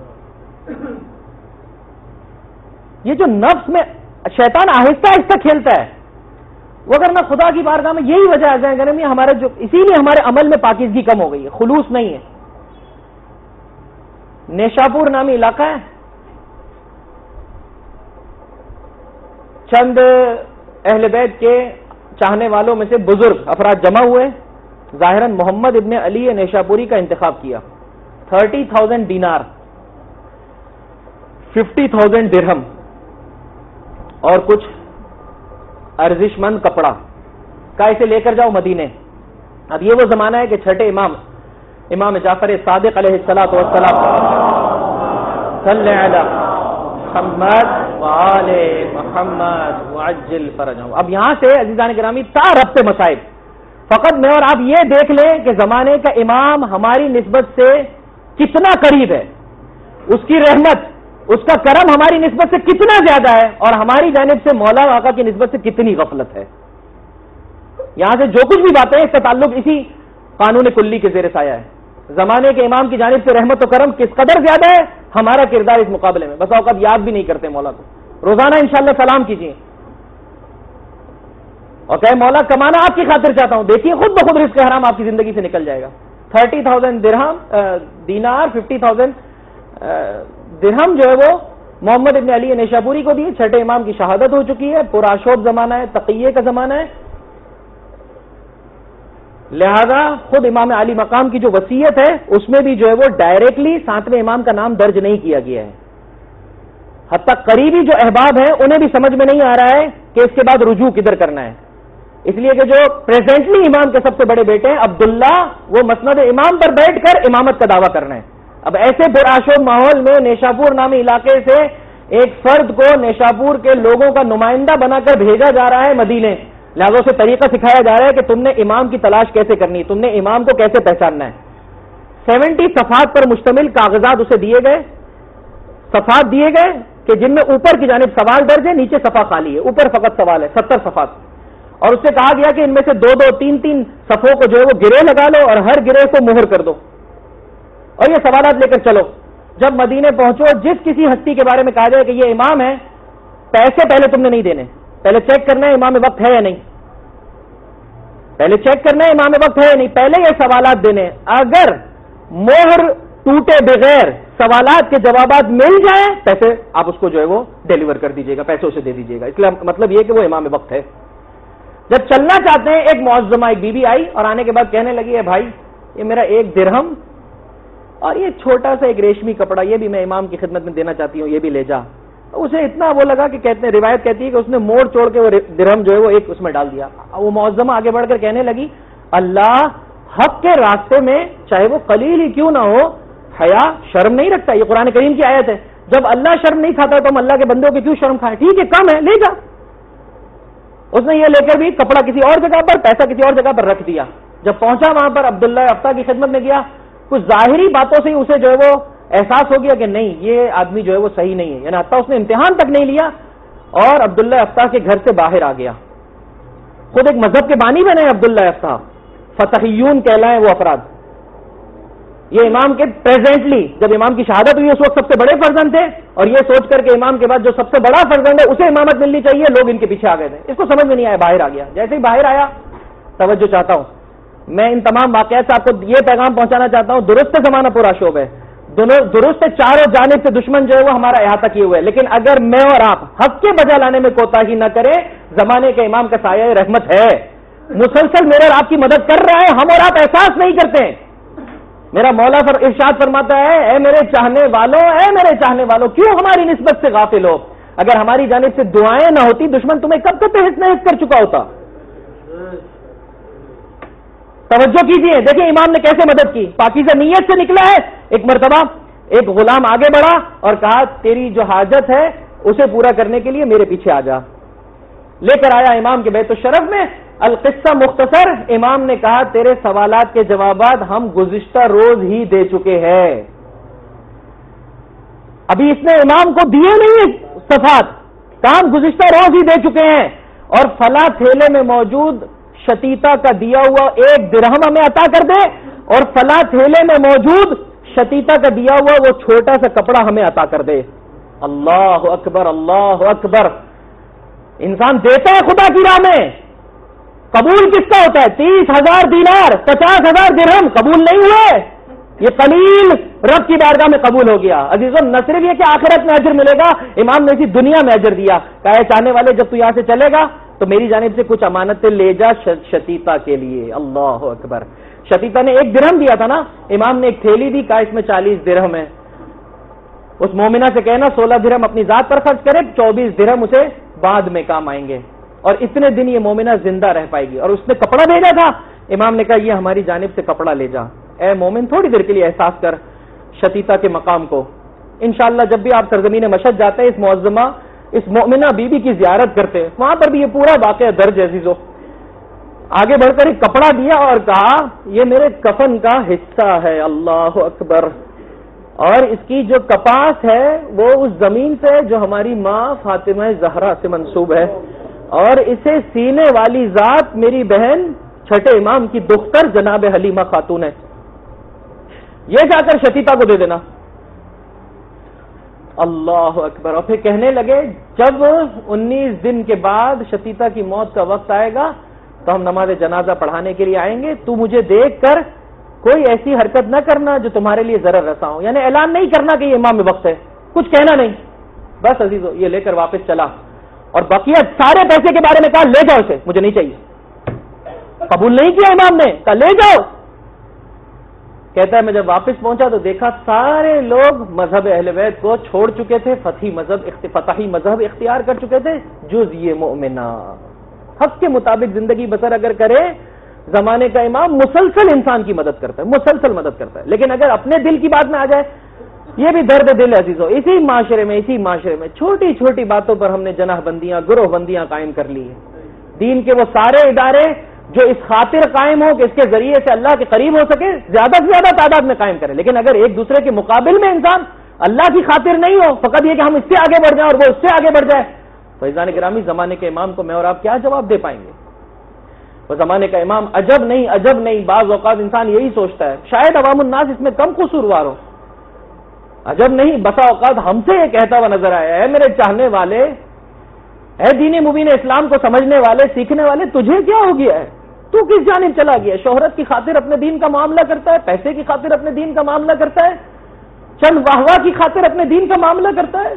A: یہ جو نفس میں شیطان آہستہ آہستہ کھیلتا ہے, وہ اگر نہ خدا کی بارگاہ میں یہی وجہ آ جائے گا ہمارے جو, اسی لیے ہمارے عمل میں پاکیزگی کم ہو گئی ہے, خلوص نہیں ہے. نیشاپور نامی علاقہ ہے, چند اہل بیت کے چاہنے والوں میں سے بزرگ افراد جمع ہوئے, ظاہراً محمد ابن علی نیشاپوری کا انتخاب کیا. 30,000 دینار, 50,000 درہم اور کچھ ارزش مند کپڑا کا اسے لے کر جاؤ مدینے. اب یہ وہ زمانہ ہے کہ چھٹے امام جعفر صادق علیہ الصلوۃ والسلام صلی علی محمد وآل محمد وعجل فرجہم. اب یہاں سے عزیزان گرامی تا ربط مصائب, فقط میں اور آپ یہ دیکھ لیں کہ زمانے کا امام ہماری نسبت سے کتنا قریب ہے, اس کی رحمت, اس کا کرم ہماری نسبت سے کتنا زیادہ ہے, اور ہماری جانب سے مولا آقا کی نسبت سے کتنی غفلت ہے. یہاں سے جو کچھ بھی باتیں ہیں اس کا تعلق اسی قانون کلی کے زیر سایہ ہے. زمانے کے امام کی جانب سے رحمت و کرم کس قدر زیادہ ہے, ہمارا کردار اس مقابلے میں بس اوقات یاد بھی نہیں کرتے مولا کو. روزانہ انشاءاللہ سلام کیجیے اور کہے مولا کمانا آپ کی خاطر چاہتا ہوں, دیکھیے خود بخود رزق حرام آپ کی زندگی سے نکل جائے گا. 30,000 درہم دینار, 50,000 درہم جو ہے وہ محمد ابن علی نیشاپوری کو دیے. چھٹے امام کی شہادت ہو چکی ہے, پرآشوب زمانہ ہے, تقیے کا زمانہ ہے, لہذا خود امام علی مقام کی جو وصیت ہے اس میں بھی جو ہے وہ ڈائریکٹلی 7ویں امام کا نام درج نہیں کیا گیا ہے. حتیٰ قریبی جو احباب ہیں انہیں بھی سمجھ میں نہیں آ رہا ہے کہ اس کے بعد رجوع کدھر کرنا ہے, اس لیے کہ جو پریزنٹلی امام کے سب سے بڑے بیٹے ہیں عبداللہ, وہ مسند امام پر بیٹھ کر امامت کا دعویٰ کرنا ہے. اب ایسے پرآشوب ماحول میں نیشاپور نامی علاقے سے ایک فرد کو نیشاپور کے لوگوں کا نمائندہ بنا کر بھیجا جا رہا ہے مدینے, لہذا اسے طریقہ سکھایا جا رہا ہے کہ تم نے امام کی تلاش کیسے کرنی, تم نے امام کو کیسے پہچاننا ہے. 70 صفحات پر مشتمل کاغذات اسے دیے گئے, صفحات دیے گئے کہ جن میں اوپر کی جانب سوال درج ہے, نیچے صفحہ خالی ہے, اوپر فقط سوال ہے, 70 صفحات. اور اس سے کہا گیا کہ ان میں سے 2-2, 3-3 صفحوں کو جو ہے وہ گرے لگا لو اور ہر گرے کو مہر کر دو اور یہ سوالات لے کر چلو. جب مدینے پہنچو, جس کسی ہستی کے بارے میں کہا جائے کہ یہ امام ہے, پیسے پہلے تم نے نہیں دینے, پہلے چیک کرنا ہے امام وقت ہے یا نہیں, پہلے چیک کرنا ہے امام وقت ہے یا نہیں, پہلے یہ سوالات دینے. اگر مہر ٹوٹے بغیر سوالات کے جوابات مل جائیں, پیسے آپ اس کو جو ہے وہ ڈیلیور کر دیجیے گا, پیسے اسے دے دیجیے گا. اس لیے مطلب یہ کہ وہ امام وقت ہے. جب چلنا چاہتے ہیں, ایک معظمہ ایک بی بی آئی اور آنے کے بعد کہنے لگی ہے بھائی یہ میرا 1 درہم اور یہ چھوٹا سا ایک ریشمی کپڑا, یہ بھی میں امام کی خدمت میں دینا چاہتی ہوں, یہ بھی لے جا. اسے اتنا وہ لگا کہ کہتے ہیں, روایت کہتی ہے کہ اس نے موڑ چھوڑ کے وہ درہم جو ہے وہ ایک اس میں ڈال دیا. وہ معظمہ آگے بڑھ کر کہنے لگی اللہ حق کے راستے میں چاہے وہ قلیل ہی کیوں نہ ہو, حیا شرم نہیں رکھتا. یہ قرآن کریم کی آیت ہے, جب اللہ شرم نہیں کھاتا تو ہم اللہ کے بندوں کی کیوں شرم کھائیں. ٹھیک ہے کم ہے, لے جا. اس نے یہ لے کر بھی کپڑا کسی اور جگہ پر, پیسہ کسی اور جگہ پر رکھ دیا. جب پہنچا وہاں پر عبداللہ افتہ کی خدمت میں گیا, کچھ ظاہری باتوں سے اسے جو ہے وہ احساس ہو گیا کہ نہیں یہ آدمی جو ہے وہ صحیح نہیں ہے, یعنی حتیٰ اس نے امتحان تک نہیں لیا اور عبداللہ افتہ کے گھر سے باہر آ گیا. خود ایک مذہب کے بانی بنے عبداللہ افتہ, فتحیون کہلائیں وہ افراد. یہ امام کے پریزنٹلی جب امام کی شہادت ہوئی اس وقت سب سے بڑے فرزند تھے, اور یہ سوچ کر کہ امام کے بعد جو سب سے بڑا فرزند ہے اسے امامت ملنی چاہیے, لوگ ان کے پیچھے آ گئے تھے. اس کو سمجھ میں نہیں آیا, باہر آ گیا. جیسے ہی باہر آیا توجہ چاہتا ہوں، میں ان تمام واقعات سے آپ کو یہ پیغام پہنچانا چاہتا ہوں، درست زمانہ پورا شعب ہے، درست چاروں جانب سے دشمن جو ہے وہ ہمارا احاطہ کیے ہوئے ہے، لیکن اگر میں اور آپ حق کے بجا لانے میں کوتاہی نہ کریں، زمانے کے امام کا سایہ رحمت ہے، مسلسل میرے اور آپ کی مدد کر رہا ہے، ہم اور آپ احساس نہیں کرتے ہیں۔ میرا مولا ارشاد فرماتا ہے، اے میرے چاہنے والوں کیوں ہماری نسبت سے غافل ہو؟ اگر ہماری جانب سے دعائیں نہ ہوتی دشمن تمہیں کب تک تحس نحس کر چکا ہوتا۔ توجہ کیجئے، دیکھیں امام نے کیسے مدد کی، پاکیزہ نیت سے نکلا ہے۔ ایک مرتبہ ایک غلام آگے بڑھا اور کہا تیری جو حاجت ہے اسے پورا کرنے کے لیے میرے پیچھے آ جا، لے کر آیا امام کے بیت الشرف میں۔ القصہ مختصر، امام نے کہا تیرے سوالات کے جوابات ہم گزشتہ روز ہی دے چکے ہیں، ابھی اس نے امام کو دیے نہیں صفات، کام گزشتہ روز ہی دے چکے ہیں، اور فلاں تھیلے میں موجود شتیتا کا دیا ہوا 1 درہم ہمیں عطا کر دے، اور فلاں تھیلے میں موجود شتیتا کا دیا ہوا وہ چھوٹا سا کپڑا ہمیں عطا کر دے۔ اللہ اکبر، اللہ اکبر۔ انسان دیتا ہے خدا کی راہ میں، قبول کس کا ہوتا ہے؟ 30,000 دینار، 50,000 درہم قبول نہیں ہوئے، یہ قلیل رب کی بارگاہ میں قبول ہو گیا۔ عزیزوں، نہ صرف یہ کہ آخرت میں اجر ملے گا، امام نے اسی دنیا میں اجر دیا۔ کہا چاہنے والے جب تو یہاں سے چلے گا تو میری جانب سے کچھ امانتیں لے جا شتیتا کے لیے۔ اللہ اکبر۔ شتیتا نے 1 درہم دیا تھا نا، امام نے ایک تھیلی دی، کہا اس میں 40 درہم ہے، اس مومنہ سے کہنا 16 درہم اپنی ذات پر خرچ کرے، 24 درہم اسے بعد میں کام آئیں گے، اور اتنے دن یہ مومنہ زندہ رہ پائے گی۔ اور اس نے کپڑا بھیجا تھا، امام نے کہا یہ ہماری جانب سے کپڑا لے جا۔ اے مومن، تھوڑی دیر کے لیے احساس کر شتیتا کے مقام کو۔ انشاءاللہ جب بھی آپ سرزمین مشہد جاتے ہیں، اس معظمہ اس مومنہ بی بی کی زیارت کرتے ہیں، وہاں پر بھی یہ پورا واقعہ درج ہے۔ عزیزو، آگے بڑھ کر ایک کپڑا دیا اور کہا یہ میرے کفن کا حصہ ہے۔ اللہ اکبر۔ اور اس کی جو کپاس ہے وہ اس زمین سے جو ہماری ماں فاطمہ زہرا سے منسوب ہے، اور اسے سینے والی ذات میری بہن چھٹے امام کی دختر جناب حلیمہ خاتون ہے، یہ جا کر شتیتا کو دے دینا۔ اللہ اکبر۔ اور پھر کہنے لگے جب 19 دن کے بعد شتیتا کی موت کا وقت آئے گا تو ہم نماز جنازہ پڑھانے کے لیے آئیں گے، تو مجھے دیکھ کر کوئی ایسی حرکت نہ کرنا جو تمہارے لیے ضرر رسا ہو، یعنی اعلان نہیں کرنا کہ یہ امام وقت ہے، کچھ کہنا نہیں۔ بس عزیزو، یہ لے کر واپس چلا اور بقیہ سارے پیسے کے بارے میں کہا لے جاؤ اسے، مجھے نہیں چاہیے۔ قبول نہیں کیا امام نے، کہا لے جاؤ۔ کہتا ہے میں جب واپس پہنچا تو دیکھا سارے لوگ مذہب اہل بیت کو چھوڑ چکے تھے، فتحی مذہب اختیار کر چکے تھے، جز یہ مومنہ حق کے مطابق زندگی بسر اگر کرے۔ زمانے کا امام مسلسل انسان کی مدد کرتا ہے، مسلسل مدد کرتا ہے، لیکن اگر اپنے دل کی بات میں آ جائے، یہ بھی درد دل ہے عزیزو۔ اسی معاشرے میں چھوٹی چھوٹی باتوں پر ہم نے جناح بندیاں، گروہ بندیاں قائم کر لی ہیں۔ دین کے وہ سارے ادارے جو اس خاطر قائم ہو کہ اس کے ذریعے سے اللہ کے قریب ہو سکے، زیادہ سے زیادہ تعداد میں قائم کریں، لیکن اگر ایک دوسرے کے مقابل میں انسان اللہ کی خاطر نہیں ہو، فقط یہ کہ ہم اس سے آگے بڑھ جائیں اور وہ اس سے آگے بڑھ جائے، فیضان گرامی زمانے کے امام کو میں اور آپ کیا جواب دے پائیں گے؟ وہ زمانے کا امام عجب نہیں، بعض اوقات انسان یہی سوچتا ہے، شاید عوام الناس اس میں کم قصوروار ہو، عجب نہیں، بسا اوقات ہم سے یہ کہتا ہوا نظر آیا ہے میرے چاہنے والے، اے دین مبین اسلام کو سمجھنے والے، سیکھنے والے، تجھے کیا ہو گیا ہے؟ تو کس جانب چلا گیا؟ شہرت کی خاطر اپنے دین کا معاملہ کرتا ہے، پیسے کی خاطر اپنے دین کا معاملہ کرتا ہے، چند واہ کی خاطر اپنے دین کا معاملہ کرتا ہے۔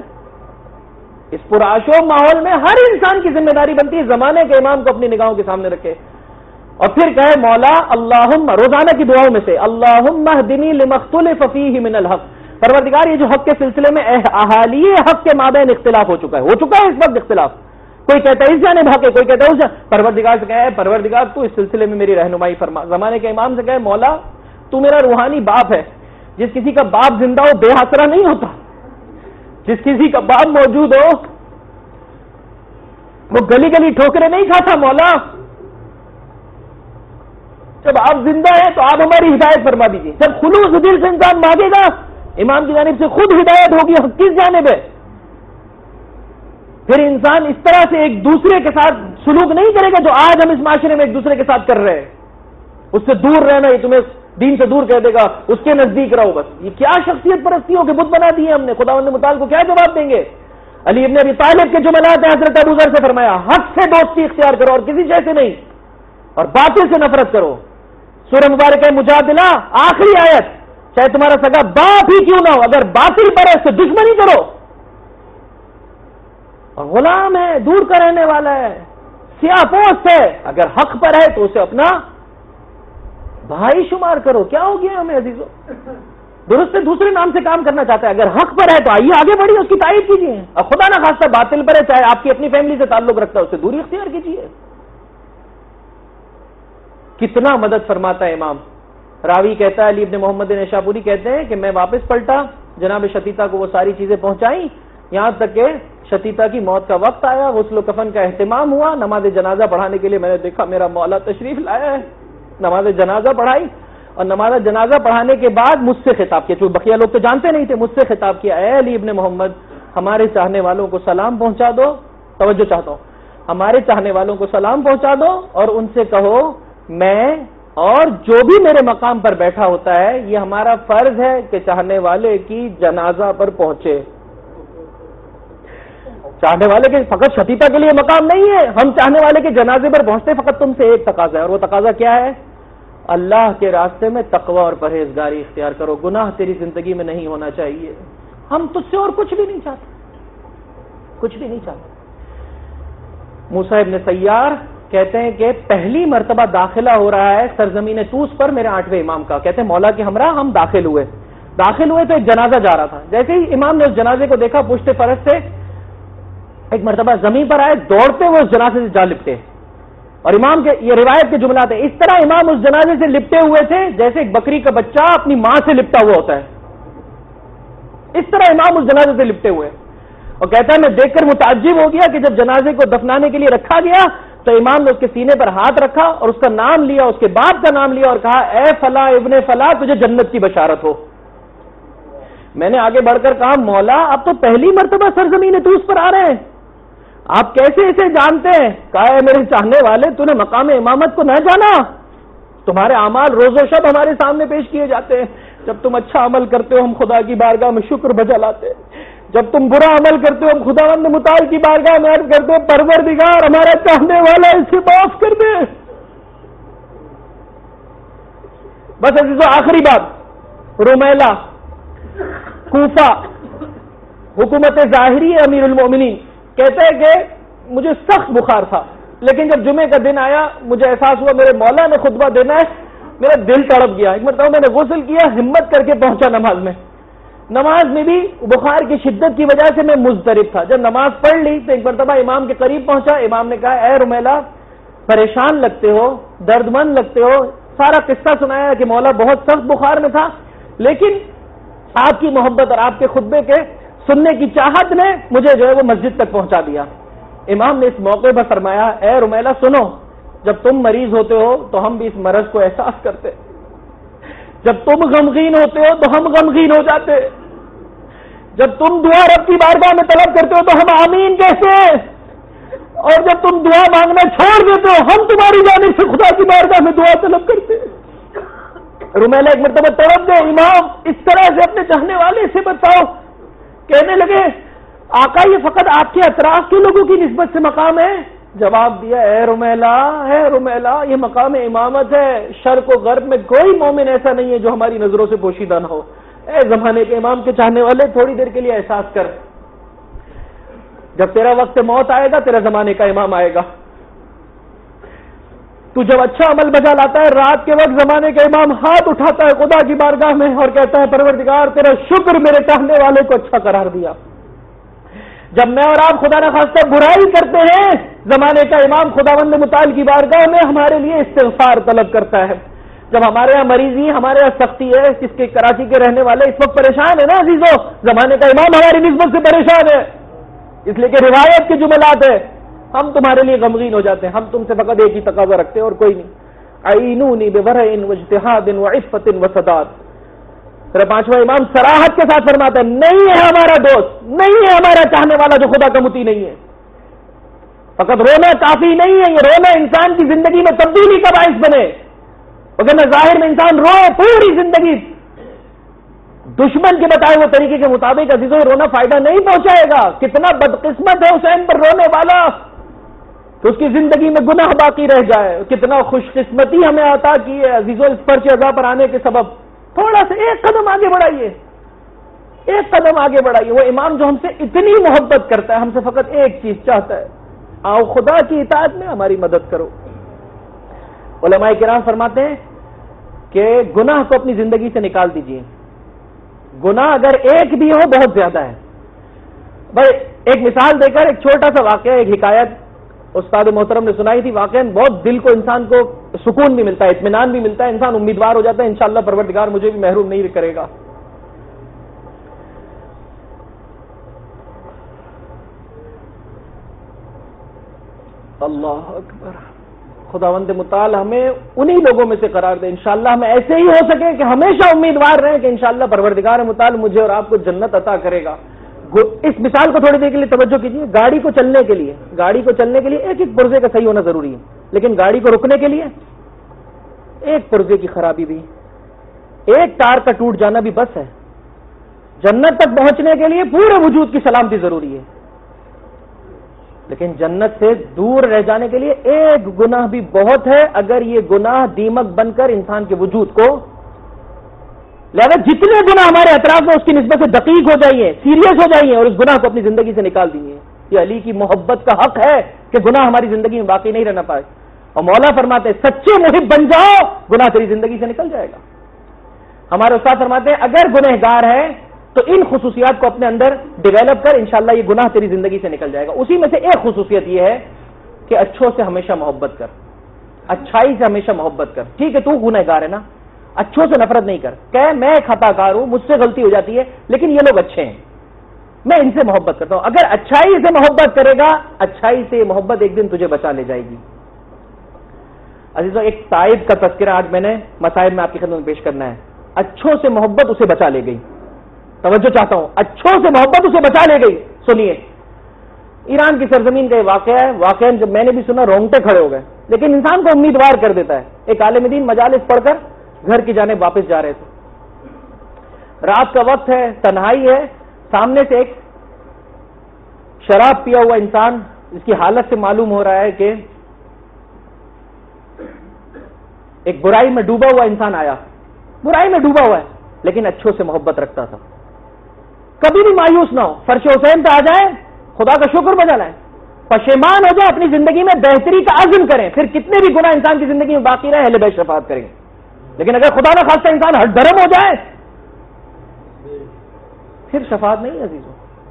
A: اس پرآشوب ماحول میں ہر انسان کی ذمہ داری بنتی ہے زمانے کے امام کو اپنی نگاہوں کے سامنے رکھے اور پھر کہے مولا اللہم، روزانہ کی دعاؤں میں سے اللہم اہدنی لما اختلف فیہ من الحق، پروردگار یہ جو حق کے سلسلے میں اہالی حق کے مابین اختلاف ہو چکا ہے اس وقت اختلاف، کوئی کہتا ہے اس جانب حق ہے، کوئی کہتا ہے اس جانب، پروردگار سے کہے پروردگار تو اس سلسلے میں میری رہنمائی فرما۔ زمانے کے امام سے کہے مولا تو میرا روحانی باپ ہے، جس کسی کا باپ زندہ ہو بے آسرا نہیں ہوتا، جس کسی کا باپ موجود ہو وہ گلی گلی ٹھوکرے نہیں کھاتا، مولا جب آپ زندہ ہیں تو آپ ہماری ہدایت فرما دیجیے۔ جب خلوص دل سے انسان مانگے گا امام کی جانب سے خود ہدایت ہوگی، حق کس جانب ہے۔ پھر انسان اس طرح سے ایک دوسرے کے ساتھ سلوک نہیں کرے گا جو آج ہم اس معاشرے میں ایک دوسرے کے ساتھ کر رہے ہیں، اس سے دور رہنا، یہ تمہیں دین سے دور کہہ دے گا، اس کے نزدیک رہو، بس یہ کیا شخصیت پرستیوں کے بت بنا دیے ہم نے، خداوند متعال کو کیا جواب دیں گے؟ علی ابن ابی طالب کے جملات ہیں حضرت ابو ذر سے فرمایا حق سے دوستی اختیار کرو اور کسی شے سے نہیں، اور باطل سے نفرت کرو. سورہ مبارکہ مجادلہ آخری آیت، چاہے تمہارا سگا باپ ہی کیوں نہ ہو، اگر باطل پر ہے اس سے دشمنی کرو. اور غلام ہے، دور کا رہنے والا ہے، سیاہ پوست ہے، اگر حق پر ہے تو اسے اپنا بھائی شمار کرو. کیا ہو گیا ہمیں عزیزو؟ درست سے دوسرے نام سے کام کرنا چاہتا ہے، اگر حق پر ہے تو آئیے آگے بڑھیے، اس کی تائید کیجیے. اور خدا نہ خاصہ باطل پر ہے، چاہے آپ کی اپنی فیملی سے تعلق رکھتا ہے، اس سے دوری اختیار کیجیے. کتنا مدد فرماتا ہے امام. راوی کہتا ہے، علی ابن محمد نیشاپوری کہتے ہیں کہ میں واپس پلٹا، جناب شتیتا کو وہ ساری چیزیں پہنچائیں، یہاں تک کہ شتیتا کی موت کا وقت آیا، غسل و کفن کا اہتمام ہوا، نماز جنازہ پڑھانے کے لیے میں نے دیکھا میرا مولا تشریف لایا ہے. نماز جنازہ پڑھائی، اور نماز جنازہ پڑھانے کے بعد مجھ سے خطاب کیا، جو بقیہ لوگ تو جانتے نہیں تھے، مجھ سے خطاب کیا، اے علی ابن محمد، ہمارے چاہنے والوں کو سلام پہنچا دو. توجہ چاہتا ہوں، ہمارے چاہنے والوں کو سلام پہنچا دو اور ان سے کہو میں اور جو بھی میرے مقام پر بیٹھا ہوتا ہے یہ ہمارا فرض ہے کہ چاہنے والے کی جنازہ پر پہنچے. چاہنے والے کے فقط شتیتا کے لیے مقام نہیں ہے، ہم چاہنے والے کے جنازے پر پہنچتے فقط تم سے ایک تقاضا ہے، اور وہ تقاضا کیا ہے؟ اللہ کے راستے میں تقوی اور پرہیزگاری اختیار کرو، گناہ تیری زندگی میں نہیں ہونا چاہیے. ہم تجھ سے اور کچھ بھی نہیں چاہتے، کچھ بھی نہیں چاہتے. موسیٰ ابن سیار کہتے ہیں کہ پہلی مرتبہ داخلہ ہو رہا ہے سرزمین طوس پر میرے 8ویں امام کا. کہتے ہیں مولا کے ہمراہ ہم داخل ہوئے تو ایک جنازہ جا رہا تھا. جیسے ہی امام نے اس جنازے کو دیکھا، پشت فرس سے ایک مرتبہ زمین پر آئے، دوڑتے ہوئے اس جنازے سے جا لپٹے. اور امام کے یہ روایت کے جملات ہیں، اس طرح امام اس جنازے سے لپٹے ہوئے تھے جیسے ایک بکری کا بچہ اپنی ماں سے لپٹا ہوا ہوتا ہے، اس طرح امام اس جنازے سے لپٹے ہوئے. اور کہتا ہے میں دیکھ کر متعجب ہو گیا کہ جب جنازے کو دفنانے کے لیے رکھا گیا تو امام نے اس کے سینے پر ہاتھ رکھا اور اس کا نام لیا، اس کے باپ کا نام لیا اور کہا اے فلاں ابن فلاں تجھے جنت کی بشارت ہو. میں نے آگے بڑھ کر کہا مولا آپ تو پہلی مرتبہ سرزمین طوس پر آ رہے ہیں، آپ کیسے اسے جانتے ہیں؟ کہا ہے میرے چاہنے والے تو نے مقام امامت کو نہ جانا، تمہارے اعمال روز و شب ہمارے سامنے پیش کیے جاتے ہیں. جب تم اچھا عمل کرتے ہو ہم خدا کی بارگاہ میں شکر بجا لاتے، جب تم برا عمل کرتے ہو ہم خداوند متعال کی بارگاہ میں عرض کرتے ہو پروردگار ہمارا چاہنے والا اسے معاف کر دے. بس عزیزو آخری بات، رومیلا کوفہ حکومت ظاہری ہے امیر المومنین کہتے ہیں کہ مجھے سخت بخار تھا، لیکن جب جمعے کا دن آیا مجھے احساس ہوا میرے مولا نے خطبہ دینا ہے، میرا دل تڑپ گیا. ایک مرتبہ میں نے غسل کیا، ہمت کر کے پہنچا نماز میں. نماز میں بھی بخار کی شدت کی وجہ سے میں مضطرب تھا. جب نماز پڑھ لی تو ایک مرتبہ امام کے قریب پہنچا. امام نے کہا اے رمیلا پریشان لگتے ہو، درد مند لگتے ہو. سارا قصہ سنایا کہ مولا بہت سخت بخار میں تھا، لیکن آپ کی محبت اور آپ کے خطبے کے سننے کی چاہت نے مجھے جو ہے وہ مسجد تک پہنچا دیا. امام نے اس موقع پر فرمایا اے رمیلا سنو، جب تم مریض ہوتے ہو تو ہم بھی اس مرض کو احساس کرتے، جب تم غمگین ہوتے ہو تو ہم غمگین ہو جاتے، جب تم دعا رب کی بارگاہ میں طلب کرتے ہو تو ہم آمین کہتے ہیں، اور جب تم دعا مانگنا چھوڑ دیتے ہو ہم تمہاری جانب سے خدا کی بارگاہ میں دعا طلب کرتے. رمیلا ایک مرتبہ طلب دے امام اس طرح سے اپنے چاہنے والے سے بتاؤ. کہنے لگے آقا یہ فقط آپ کے اطراف کے لوگوں کی نسبت سے مقام ہے. جواب دیا اے رمیلا یہ مقام امامت ہے، شرق و غرب میں کوئی مومن ایسا نہیں ہے جو ہماری نظروں سے پوشیدہ نہ ہو. اے زمانے کے امام کے چاہنے والے تھوڑی دیر کے لیے احساس کر، جب تیرا وقت موت آئے گا تیرا زمانے کا امام آئے گا. تو جب اچھا عمل بجا لاتا ہے رات کے وقت زمانے کا امام ہاتھ اٹھاتا ہے خدا کی بارگاہ میں اور کہتا ہے پروردگار تیرا شکر میرے چاہنے والے کو اچھا قرار دیا. جب میں اور آپ خدا نخواستہ برائی کرتے ہیں زمانے کا امام خداوند متعال کی بارگاہ میں ہمارے لیے استغفار طلب کرتا ہے. جب ہمارے یہاں مریضی ہمارے یہاں سختی ہے، جس کے کراچی کے رہنے والے اس وقت پریشان ہے نا عزیزو، زمانے کا امام ہماری نسبت سے پریشان ہے، اس لیے کہ روایت کے جملات ہے ہم تمہارے لیے غمگین ہو جاتے ہیں. ہم تم سے فقط ایک ہی تقاضا رکھتے ہیں اور کوئی نہیں، عینونی بورع واجتہاد وعفت وسداد. پھر پانچواں امام صراحت کے ساتھ فرماتا ہے نہیں ہے ہمارا دوست، نہیں ہے ہمارا چاہنے والا جو خدا کا مطیع نہیں ہے. فقط رونا کافی نہیں ہے، یہ رونا انسان کی زندگی میں تبدیلی کا باعث بنے. اگر ظاہر میں انسان روئے پوری زندگی دشمن کے بتائے ہوئے طریقے کے مطابق عزیزوں رونا فائدہ نہیں پہنچائے گا. کتنا بدقسمت ہے حسین پر رونے والا. کہ اس کی زندگی میں گناہ باقی رہ جائے. کتنا خوش قسمتی ہمیں عطا کی ہے عزیزو اس پر عذاب پر آنے کے سبب. تھوڑا سا ایک قدم آگے بڑھائیے, ایک قدم آگے بڑھائیے. وہ امام جو ہم سے اتنی محبت کرتا ہے, ہم سے فقط ایک چیز چاہتا ہے, آؤ خدا کی اطاعت میں ہماری مدد کرو. علماء کرام فرماتے ہیں کہ گناہ کو اپنی زندگی سے نکال دیجئے. گناہ اگر ایک بھی ہو بہت زیادہ ہے. بھائی ایک مثال دے کر ایک چھوٹا سا واقعہ, ایک حکایت استاد محترم نے سنائی تھی. واقعا بہت دل کو انسان کو سکون بھی ملتا ہے, اطمینان بھی ملتا ہے, انسان امیدوار ہو جاتا ہے انشاءاللہ پروردگار مجھے بھی محروم نہیں کرے گا. اللہ اکبر. خداوند متعال ہمیں انہی لوگوں میں سے قرار دے. انشاءاللہ ہم ایسے ہی ہو سکے کہ ہمیشہ امیدوار رہیں کہ انشاءاللہ پروردگار متعال مجھے اور آپ کو جنت عطا کرے گا. اس مثال کو تھوڑی دیر کے لیے توجہ کیجیے. گاڑی کو چلنے کے لیے ایک ایک پرزے کا صحیح ہونا ضروری ہے, لیکن گاڑی کو رکنے کے لیے ایک پرزے کی خرابی بھی, ایک تار کا ٹوٹ جانا بھی بس ہے. جنت تک پہنچنے کے لیے پورے وجود کی سلامتی ضروری ہے, لیکن جنت سے دور رہ جانے کے لیے ایک گناہ بھی بہت ہے. اگر یہ گناہ دیمک بن کر انسان کے وجود کو, لہذا جتنے گناہ ہمارے اطراف میں اس کی نسبت سے دقیق ہو جائیے, سیریس ہو جائیے, اور اس گناہ کو اپنی زندگی سے نکال دیجیے. یہ علی کی محبت کا حق ہے کہ گناہ ہماری زندگی میں باقی نہیں رہنا پائے. اور مولا فرماتے ہیں سچے محب بن جاؤ, گناہ تیری زندگی سے نکل جائے گا. ہمارے استاد فرماتے ہیں اگر گنہگار ہے تو ان خصوصیات کو اپنے اندر ڈیولپ کر, انشاءاللہ یہ گناہ تیری زندگی سے نکل جائے گا. اسی میں سے ایک خصوصیت یہ ہے کہ اچھوں سے ہمیشہ محبت کر, اچھائی سے ہمیشہ محبت کر. ٹھیک ہے تو گنہگار ہے نا, اچھوں سے نفرت نہیں کر, کہ میں خطا کار ہوں, مجھ سے غلطی ہو جاتی ہے, لیکن یہ لوگ اچھے ہیں, میں ان سے محبت کرتا ہوں. اگر اچھائی سے محبت کرے گا, اچھائی سے محبت ایک دن تجھے بچا لے جائے گی. عزیزو ایک تائب کا تذکرہ آج میں نے مصائب میں آپ کی خدمت میں پیش کرنا ہے. اچھوں سے محبت اسے بچا لے گئی. توجہ چاہتا ہوں, اچھوں سے محبت اسے بچا لے گئی. سنیے, ایران کی سرزمین کا یہ واقعہ ہے. واقعہ جب میں نے بھی سنا رونگٹے کھڑے ہو گئے, لیکن انسان کو امیدوار کر دیتا ہے. ایک عالم دین مجالس پڑھ کر گھر کی جانب واپس جا رہے تھے. رات کا وقت ہے, تنہائی ہے, سامنے سے ایک شراب پیا ہوا انسان, اس کی حالت سے معلوم ہو رہا ہے کہ ایک برائی میں ڈوبا ہوا انسان آیا. برائی میں ڈوبا ہوا ہے, لیکن اچھوں سے محبت رکھتا تھا. کبھی بھی مایوس نہ ہو, فرش حسین پہ آ جائے, خدا کا شکر بجا لائے, پشیمان ہو جائے, اپنی زندگی میں بہتری کا عزم کریں. پھر کتنے بھی گناہ انسان کی زندگی میں باقی رہے, اہل بیت شفاعت کریں گے. لیکن اگر خدا نہ خواستہ انسان ہٹ دھرم ہو جائے, پھر شفاعت نہیں عزیزوں,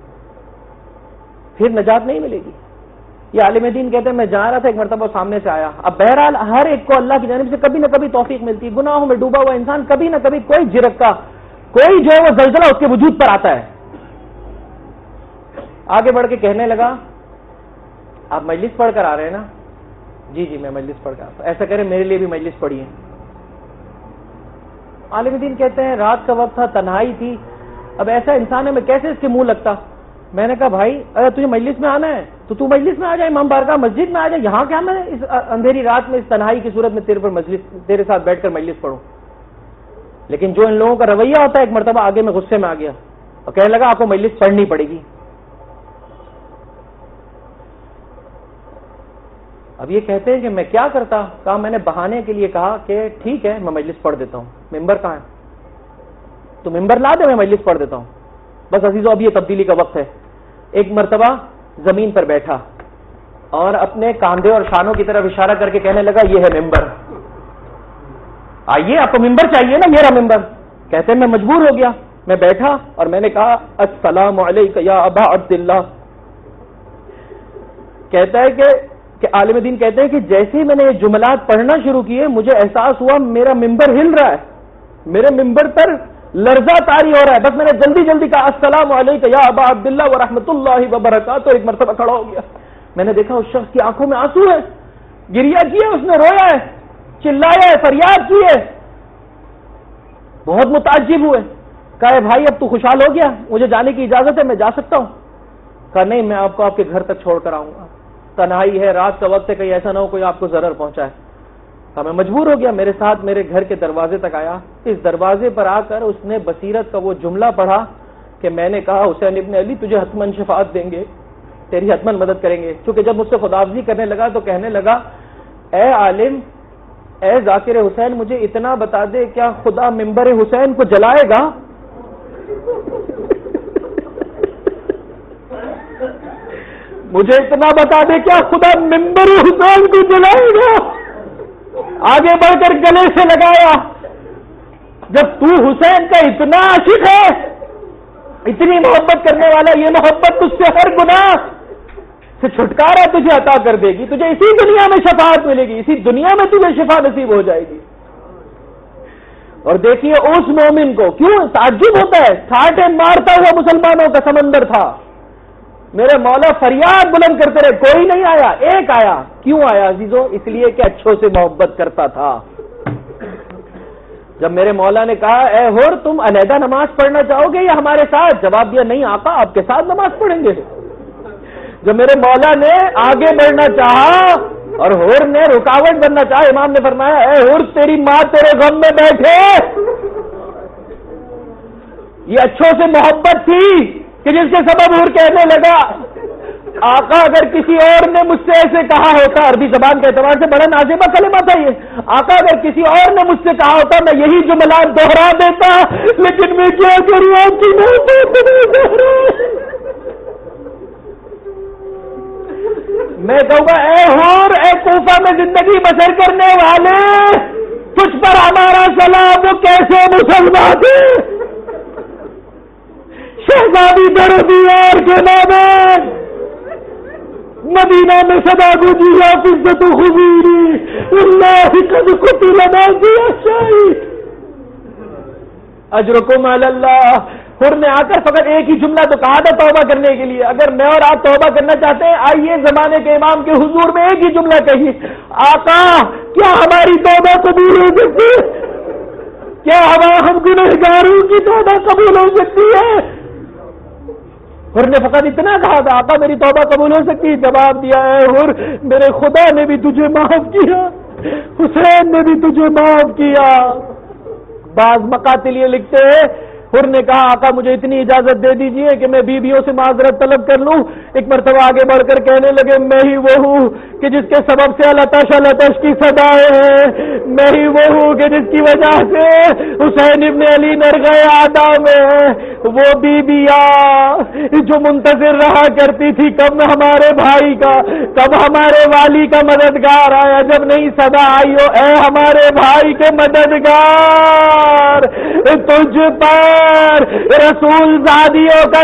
A: پھر نجات نہیں ملے گی. یہ عالم دین کہتے ہیں میں جا رہا تھا, ایک مرتبہ سامنے سے آیا. اب بہرحال ہر ایک کو اللہ کی جانب سے کبھی نہ کبھی توفیق ملتی ہے. گناہوں میں ڈوبا ہوا انسان کبھی نہ کبھی کوئی جھرکتا, کوئی جو ہے وہ زلزلہ اس کے وجود پر آتا ہے. آگے بڑھ کے کہنے لگا آپ مجلس پڑھ کر آ رہے ہیں نا؟ جی جی میں مجلس پڑھ کر آتا ہوں. ایسا کریں میرے لیے بھی مجلس پڑھیے. عالم دین کہتے ہیں رات کا وقت تھا, تنہائی تھی, اب ایسا انسان ہے میں کیسے اس کے منہ لگتا. میں نے کہا بھائی اگر تجھے مجلس میں آنا ہے تو مجلس میں آ جائے, امام بارگاہ مسجد میں آ جائے. یہاں کیا میں اس اندھیری رات میں اس تنہائی کی صورت میں تیرے ساتھ بیٹھ کر مجلس پڑھوں. لیکن جو ان لوگوں کا رویہ ہوتا ہے, ایک مرتبہ آگے میں غصے میں آ گیا اور کہنے لگا آپ کو مجلس پڑھنی پڑے گی. اب یہ کہتے ہیں کہ میں کیا کرتا. کہا میں نے بہانے کے لیے کہا کہ ٹھیک ہے میں مجلس پڑھ دیتا ہوں. ممبر کہاں ہے؟ تو ممبر لا دے, میں مجلس پڑھ دیتا ہوں. بس عزیزو اب یہ تبدیلی کا وقت ہے. ایک مرتبہ زمین پر بیٹھا اور اپنے کاندھے اور شانوں کی طرف اشارہ کر کے کہنے لگا یہ ہے ممبر, آئیے آپ کو ممبر چاہیے نا, میرا ممبر. کہتے ہیں میں مجبور ہو گیا, میں بیٹھا اور میں نے کہا السلام علیکم یا ابا عبداللہ. کہتا ہے کہ عالم دین کہتے ہیں کہ جیسے ہی میں نے یہ جملات پڑھنا شروع کیے مجھے احساس ہوا میرا ممبر ہل رہا ہے, میرے ممبر پر لرزہ طاری ہو رہا ہے. بس میں نے جلدی جلدی کہا السلام علیکم یا ابا عبداللہ ورحمۃ اللہ وبرکاتہ. ایک مرتبہ کھڑا ہو گیا, میں نے دیکھا اس شخص کی آنکھوں میں آنسو ہے, گریا کی ہے, اس نے رویا ہے, چلایا ہے, فریاد کی ہے. بہت متعجب ہوئے. کہا بھائی اب تو خوشحال ہو گیا, مجھے جانے کی اجازت ہے, میں جا سکتا ہوں؟ کہا نہیں, میں آپ کو آپ کے گھر تک چھوڑ کر آؤں گا, تنہائی ہے, رات کا وقت ہے, کہیں ایسا نہ ہو کوئی آپ کو ضرر پہنچائے. کہا میں مجبور ہو گیا, میرے ساتھ میرے گھر کے دروازے تک آیا. اس دروازے پر آ کر اس نے بصیرت کا وہ جملہ پڑھا کہ میں نے کہا حسین ابن علی تجھے حتماً شفاعت دیں گے, تیری حتمن مدد کریں گے. چونکہ جب مجھ سے خداحافظی کرنے لگا تو کہنے لگا اے عالم، اے ذاکر حسین، مجھے اتنا بتا دے کیا خدا ممبر حسین کو جلائے گا؟ مجھے اتنا بتا دے کیا خدا ممبر حسین کو جلائے گا؟ آگے بڑھ کر گلے سے لگایا. جب تو حسین کا اتنا عاشق ہے، اتنی محبت کرنے والا، یہ محبت تجھ سے ہر گناہ سے چھٹکارا تجھے عطا کر دے گی، تجھے اسی دنیا میں شفاعت ملے گی، اسی دنیا میں تجھے شفا نصیب ہو جائے گی. اور دیکھیے اس مومن کو کیوں تعجب ہوتا ہے، ٹھاٹھے مارتا ہوا مسلمانوں کا سمندر تھا. میرے مولا فریاد بلند کرتے رہے، کوئی نہیں آیا. ایک آیا. کیوں آیا عزیزو؟ اس لیے کہ اچھوں سے محبت کرتا تھا. جب میرے مولا نے کہا اے حر تم علیحدہ نماز پڑھنا چاہو گے یا ہمارے ساتھ؟ جواب دیا نہیں آقا، آپ کے ساتھ نماز پڑھیں گے. جب میرے مولا نے آگے بڑھنا چاہا اور حر نے رکاوٹ بننا چاہا، امام نے فرمایا اے حر تیری ماں تیرے غم میں بیٹھے. یہ اچھوں سے محبت تھی کہ جس کے سبب حر کہنے لگا آقا اگر کسی اور نے مجھ سے ایسے کہا ہوتا، عربی زبان کے اعتبار سے بڑا نازیبہ کلمہ تھا یہ، آقا اگر کسی اور نے مجھ سے کہا ہوتا میں یہی جملات دوہرا دیتا، لیکن میں کیا کروں آپ کی میں کہوں گا اے حور، اے کوفہ میں زندگی بسر کرنے والے، تجھ پر ہمارا سلام، وہ کیسے مسلمان تھے، شہزادی دربیار کے نام مدینہ میں صدا گونجی یا عزت خبیری اللہ قد قتل نازی الشاہی اجرکم علی اللہ. حر نے آ کر فقط ایک ہی جملہ تو کہا تھا توبہ کرنے کے لیے. اگر میں اور آپ توبہ کرنا چاہتے ہیں آئیے زمانے کے امام کے حضور میں ایک ہی جملہ کہیے، آقا کیا ہماری توبہ قبول ہو سکتی ہے؟ کیا ہم گنہگاروں کی توبہ قبول ہو سکتی ہے؟ حر نے فقط اتنا کہا تھا آقا میری توبہ قبول ہو سکتی ہے. جواب دیا اے حر میرے خدا نے بھی تجھے معاف کیا، حسین نے بھی تجھے معاف کیا. بعض مقاتل یہ لکھتے ہیں حر نے کہا آقا مجھے اتنی اجازت دے دیجئے کہ میں بیویوں سے معذرت طلب کر لوں. ایک مرتبہ آگے بڑھ کر کہنے لگے میں ہی وہ ہوں کہ جس کے سبب سے لتش کی صدائیں ہیں، میں ہی وہ ہوں کہ جس کی وجہ سے حسین ابن علی نرغہ آدھا میں وہ بیویاں جو منتظر رہا کرتی تھی کب ہمارے بھائی کا، کب ہمارے والی کا مددگار آیا، جب نہیں صدا آئی ہو اے ہمارے بھائی کے مددگار تجھ پر رسول زادیوں کا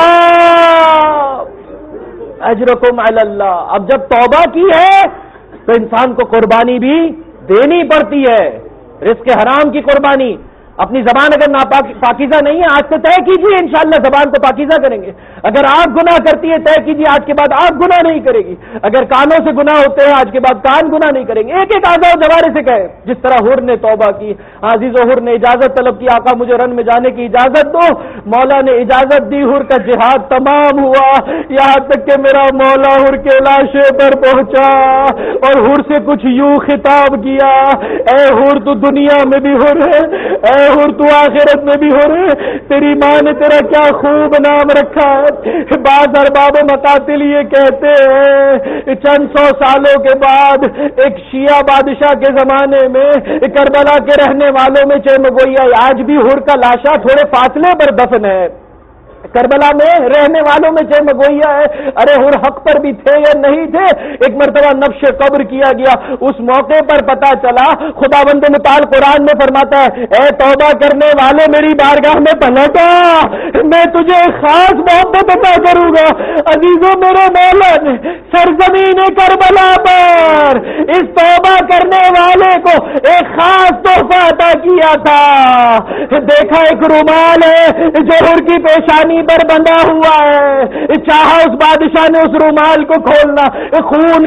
A: سلام اجرکم علی اللہ. اب جب توبہ کی ہے تو انسان کو قربانی بھی دینی پڑتی ہے، رزق حرام کی قربانی. اپنی زبان اگر پاکیزہ نہیں ہے آج سے طے کیجیے انشاءاللہ زبان کو پاکیزہ کریں گے. اگر آپ گناہ کرتی ہے طے کیجیے آج کے بعد آپ گناہ نہیں کرے گی. اگر کانوں سے گناہ ہوتے ہیں آج کے بعد کان گناہ نہیں کریں گے. ایک ایک اعضاء و جوارے سے کہے جس طرح حر نے توبہ کی. عزیز و حر نے اجازت طلب کی آقا مجھے رن میں جانے کی اجازت دو. مولا نے اجازت دی، حر کا جہاد تمام ہوا، یہاں تک کہ میرا مولا حر کے لاشے پر پہنچا اور حر سے کچھ یوں خطاب کیا اے حر تو دنیا میں بھی حر ہے، اے حر تو آخرت میں بھی حر ہے، تیری ماں نے تیرا کیا خوب نام رکھا ہے. بعض ارباب مقاتل یہ کہتے ہیں چند سو سالوں کے بعد ایک شیعہ بادشاہ کے زمانے میں کربلا کے رہنے والوں میں چمگویا آج بھی حر کا لاشا تھوڑے فاصلے پر دفن ہے. کربلا میں رہنے والوں میں چمگویا ہے. ارے حر حق پر بھی تھے یا نہیں تھے؟ ایک مرتبہ نبش قبر کیا گیا، اس موقع پر پتا چلا خداوند متعال قرآن میں فرماتا ہے اے توبہ کرنے والے میری بارگاہ میں پلٹا، میں تجھے خاص محبت عطا کروں گا. عزیزوں میرے مولا نے سرزمین کربلا پر اس توبہ کرنے والے کو ایک خاص تحفہ عطا کیا تھا. دیکھا ایک رومال ہے جو حر کی پیشانی پر بندھا ہوا ہے، چاہا اس بادشاہ نے اس رومال کو کھولنا، خون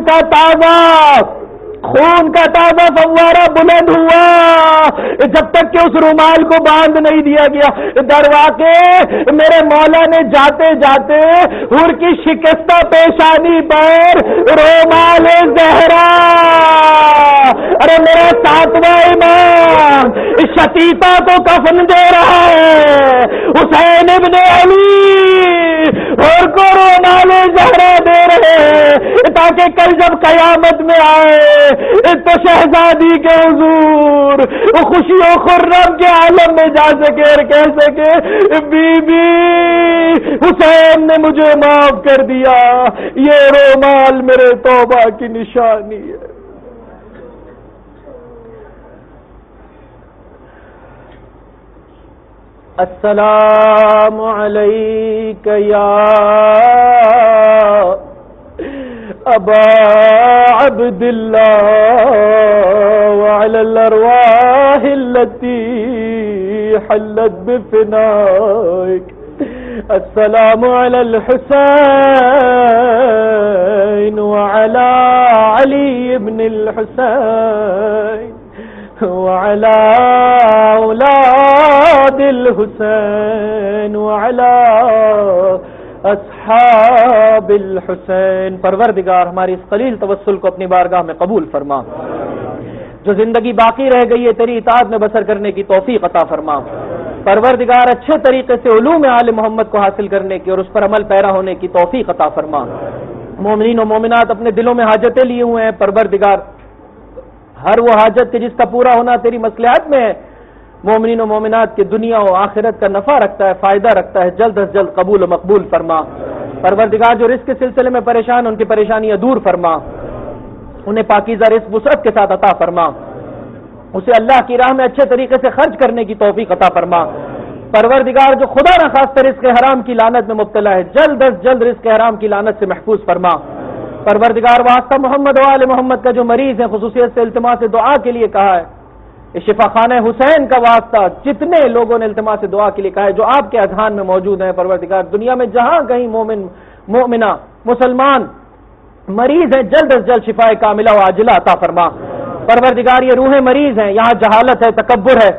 A: کا تازہ فوارہ بلند ہوا جب تک کہ اس رومال کو باندھ نہیں دیا گیا. درواقع میرے مولا نے جاتے جاتے حر کی شکستہ پیشانی پر رومال زہرا، ارے میرا ساتواں امام شتیتا کو کفن دے رہا ہے، حسین ابن علی حر کو رومال زہرا دے
B: کہ کل جب قیامت میں آئے تو شہزادی کے حضور خوشی و خرم کے عالم میں جا سکے اور کہہ سکے بی بی حسین نے مجھے معاف کر دیا، یہ رومال میرے توبہ کی نشانی ہے۔ السلام علیک یا ابا عبداللہ وعلی الارواح التي حلت بفنائک، السلام علی الحسین وعلی علی بن الحسین وعلى اولاد الحسین وعلى اصحاب الحسین۔ پروردگار ہماری اس قلیل توسل کو اپنی بارگاہ میں قبول فرما، جو زندگی باقی رہ گئی ہے تیری اطاعت میں بسر کرنے کی توفیق عطا فرما۔ پروردگار اچھے طریقے سے علوم آل محمد کو حاصل کرنے کی اور اس پر عمل پیرا ہونے کی توفیق عطا فرما۔ مومنین و مومنات اپنے دلوں میں حاجتیں لیے ہوئے ہیں، پروردگار ہر وہ حاجت کے جس کا پورا ہونا تیری مصلحت میں ہے، مومنین و مومنات کے دنیا و آخرت کا نفع رکھتا ہے، فائدہ رکھتا ہے، جلد از جلد قبول و مقبول فرما۔ پروردگار جو رزق کے سلسلے میں پریشان، ان کی پریشانیاں دور فرما، انہیں پاکیزہ رزق وسعت کے ساتھ عطا فرما، اسے اللہ کی راہ میں اچھے طریقے سے خرچ کرنے کی توفیق عطا فرما۔ پروردگار جو خدا نخواستہ رزق حرام کی لعنت میں مبتلا ہے، جلد از جلد رزق حرام کی لعنت سے محفوظ فرما۔ پروردگار واسطہ محمد و آل محمد کا جو مریض ہیں، خصوصیت سے التماس دعا کے لیے کہا ہے، اس شفا خانہ حسین کا واسطہ جتنے لوگوں نے التماس دعا کے لیے کہا ہے، جو آپ کے اذہان میں موجود ہیں، پروردگار دنیا میں جہاں کہیں مومن مومنہ مسلمان مریض ہیں، جلد از جلد شفا کاملہ و عاجلہ عطا فرما۔ پروردگار یہ روحیں مریض ہیں، یہاں جہالت ہے، تکبر ہے،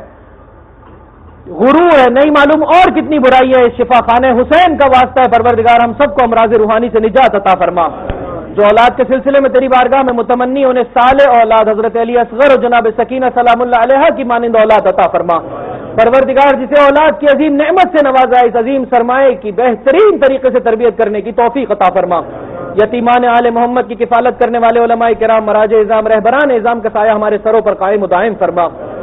B: غرور ہے، نہیں معلوم اور کتنی برائی ہے، اس شفا خانہ حسین کا واسطہ ہے، پروردگار ہم سب کو امراض روحانی سے نجات عطا فرما۔ جو اولاد کے سلسلے میں تیری بارگاہ میں متمنی، انہیں صالح اولاد حضرت علی اصغر اور جناب سکینہ سلام اللہ علیہ کی مانند اولاد عطا فرما۔ پروردگار جسے اولاد کی عظیم نعمت سے نوازا، اس عظیم سرمایہ کی بہترین طریقے سے تربیت کرنے کی توفیق عطا فرما۔ یتیمان آل محمد کی کفالت کرنے والے علماء کرام، مراجع اعظام، رہبران اعظام کا سایہ ہمارے سروں پر قائم و دائم فرما،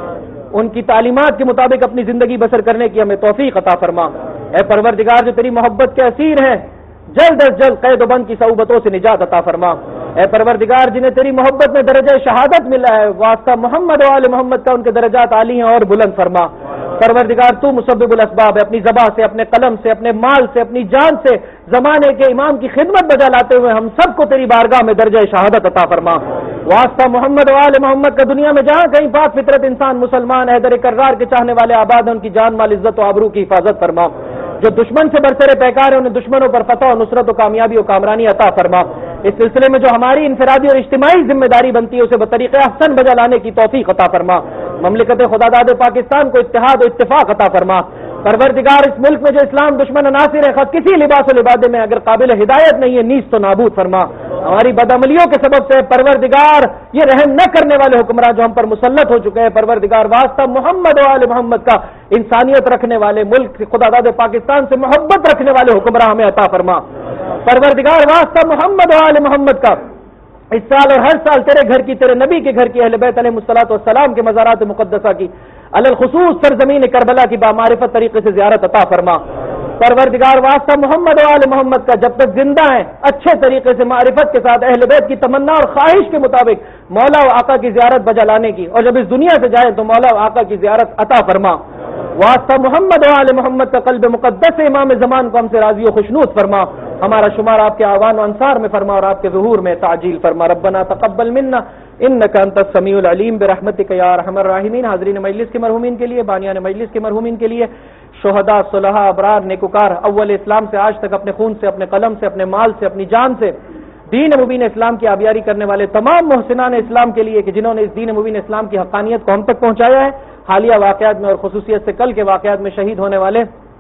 B: ان کی تعلیمات کے مطابق اپنی زندگی بسر کرنے کی ہمیں توفیق عطا فرما۔ اے پروردگار جو تیری محبت کے اسیر ہیں، جلد از جلد قید و بند کی صعوبتوں سے نجات عطا فرما۔ اے پروردگار جنہیں تیری محبت میں درجہ شہادت ملا ہے، واسطہ محمد و آل محمد کا ان کے درجات عالی ہیں اور بلند فرما۔ پروردگار تو مسبب الاسباب ہے، اپنی زبان سے، اپنے قلم سے، اپنے مال سے، اپنی جان سے زمانے کے امام کی خدمت بجا لاتے ہوئے ہم سب کو تیری بارگاہ میں درجہ شہادت عطا فرما۔ واسطہ محمد و آل محمد کا دنیا میں جہاں کہیں پاک فطرت انسان مسلمان حیدر کرار کے چاہنے والے آباد ہیں، ان کی جان مال عزت و آبرو کی حفاظت فرما۔ جو دشمن سے برسر پیکار ہے، انہیں دشمنوں پر فتح و نصرت و کامیابی و کامرانی عطا فرما۔ اس سلسلے میں جو ہماری انفرادی اور اجتماعی ذمہ داری بنتی ہے، اسے بطریق احسن بجا لانے کی توفیق عطا فرما۔ مملکت خدا داد پاکستان کو اتحاد و اتفاق عطا فرما۔ پروردگار اس ملک میں جو اسلام دشمن عناصر ہے، خود کسی لباس و لبادے میں اگر قابل ہدایت نہیں ہے، نیست و نابود فرما۔ ہماری بدعملیوں کے سبب سے پروردگار یہ رحم نہ کرنے والے حکمراں جو ہم پر مسلط ہو چکے ہیں، پروردگار واسطہ محمد و آل محمد کا انسانیت رکھنے والے، ملک خدا داد پاکستان سے محبت رکھنے والے حکمراں ہمیں عطا فرما۔ پروردگار واسطہ محمد و آل محمد کا اس سال اور ہر سال تیرے گھر کی، تیرے نبی کے گھر کی، اہل بیت علیہ الصلوۃ والسلام کے مزارات مقدسہ کی، علی الخصوص سرزمین کربلا کی بامعرفت طریقے سے زیارت عطا فرما۔ پروردگار واسطہ محمد و آل محمد کا جب تک زندہ ہیں اچھے طریقے سے معرفت کے ساتھ اہل بیت کی تمنا اور خواہش کے مطابق مولا و آقا کی زیارت بجا لانے کی، اور جب اس دنیا سے جائیں تو مولا و آقا کی زیارت عطا فرما۔ واسطہ محمد و آل محمد کا قلب مقدس امام زمان کو ہم سے راضی و خوشنود فرما۔ ہمارا شمار آپ کے آوان و انصار میں فرما اور آپ کے ظہور میں تعجیل فرما۔ ربنا تقبل منا انک انت السمیع العلیم برحمتک یا ارحم الراحمین۔ حاضرین مجلس کے مرحومین کے لیے، بانیان مجلس کے مرحومین کے لیے، شہداء، صلحاء، ابرار، نیکوکار اول اسلام سے آج تک اپنے خون سے، اپنے قلم سے، اپنے مال سے، اپنی جان سے دین مبین اسلام کی آبیاری کرنے والے تمام محسنان اسلام کے لیے کہ جنہوں نے اس دین مبین اسلام کی حقانیت کو ہم تک پہنچایا ہے، حالیہ واقعات میں اور خصوصیت سے کل کے واقعات میں شہید ہونے والے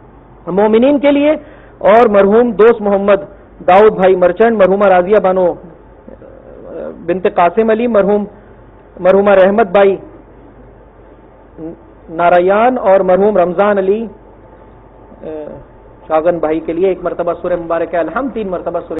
B: مومنین کے لیے، اور مرحوم دوست محمد داؤد بھائی مرچنڈ، مرحومہ راضیہ بانو بنت قاسم علی، مرحومہ رحمت بھائی نارائن اور مرحوم رمضان علی شاگن بھائی کے لیے ایک مرتبہ سورہ مبارکہ الحمد، 3 مرتبہ سورہ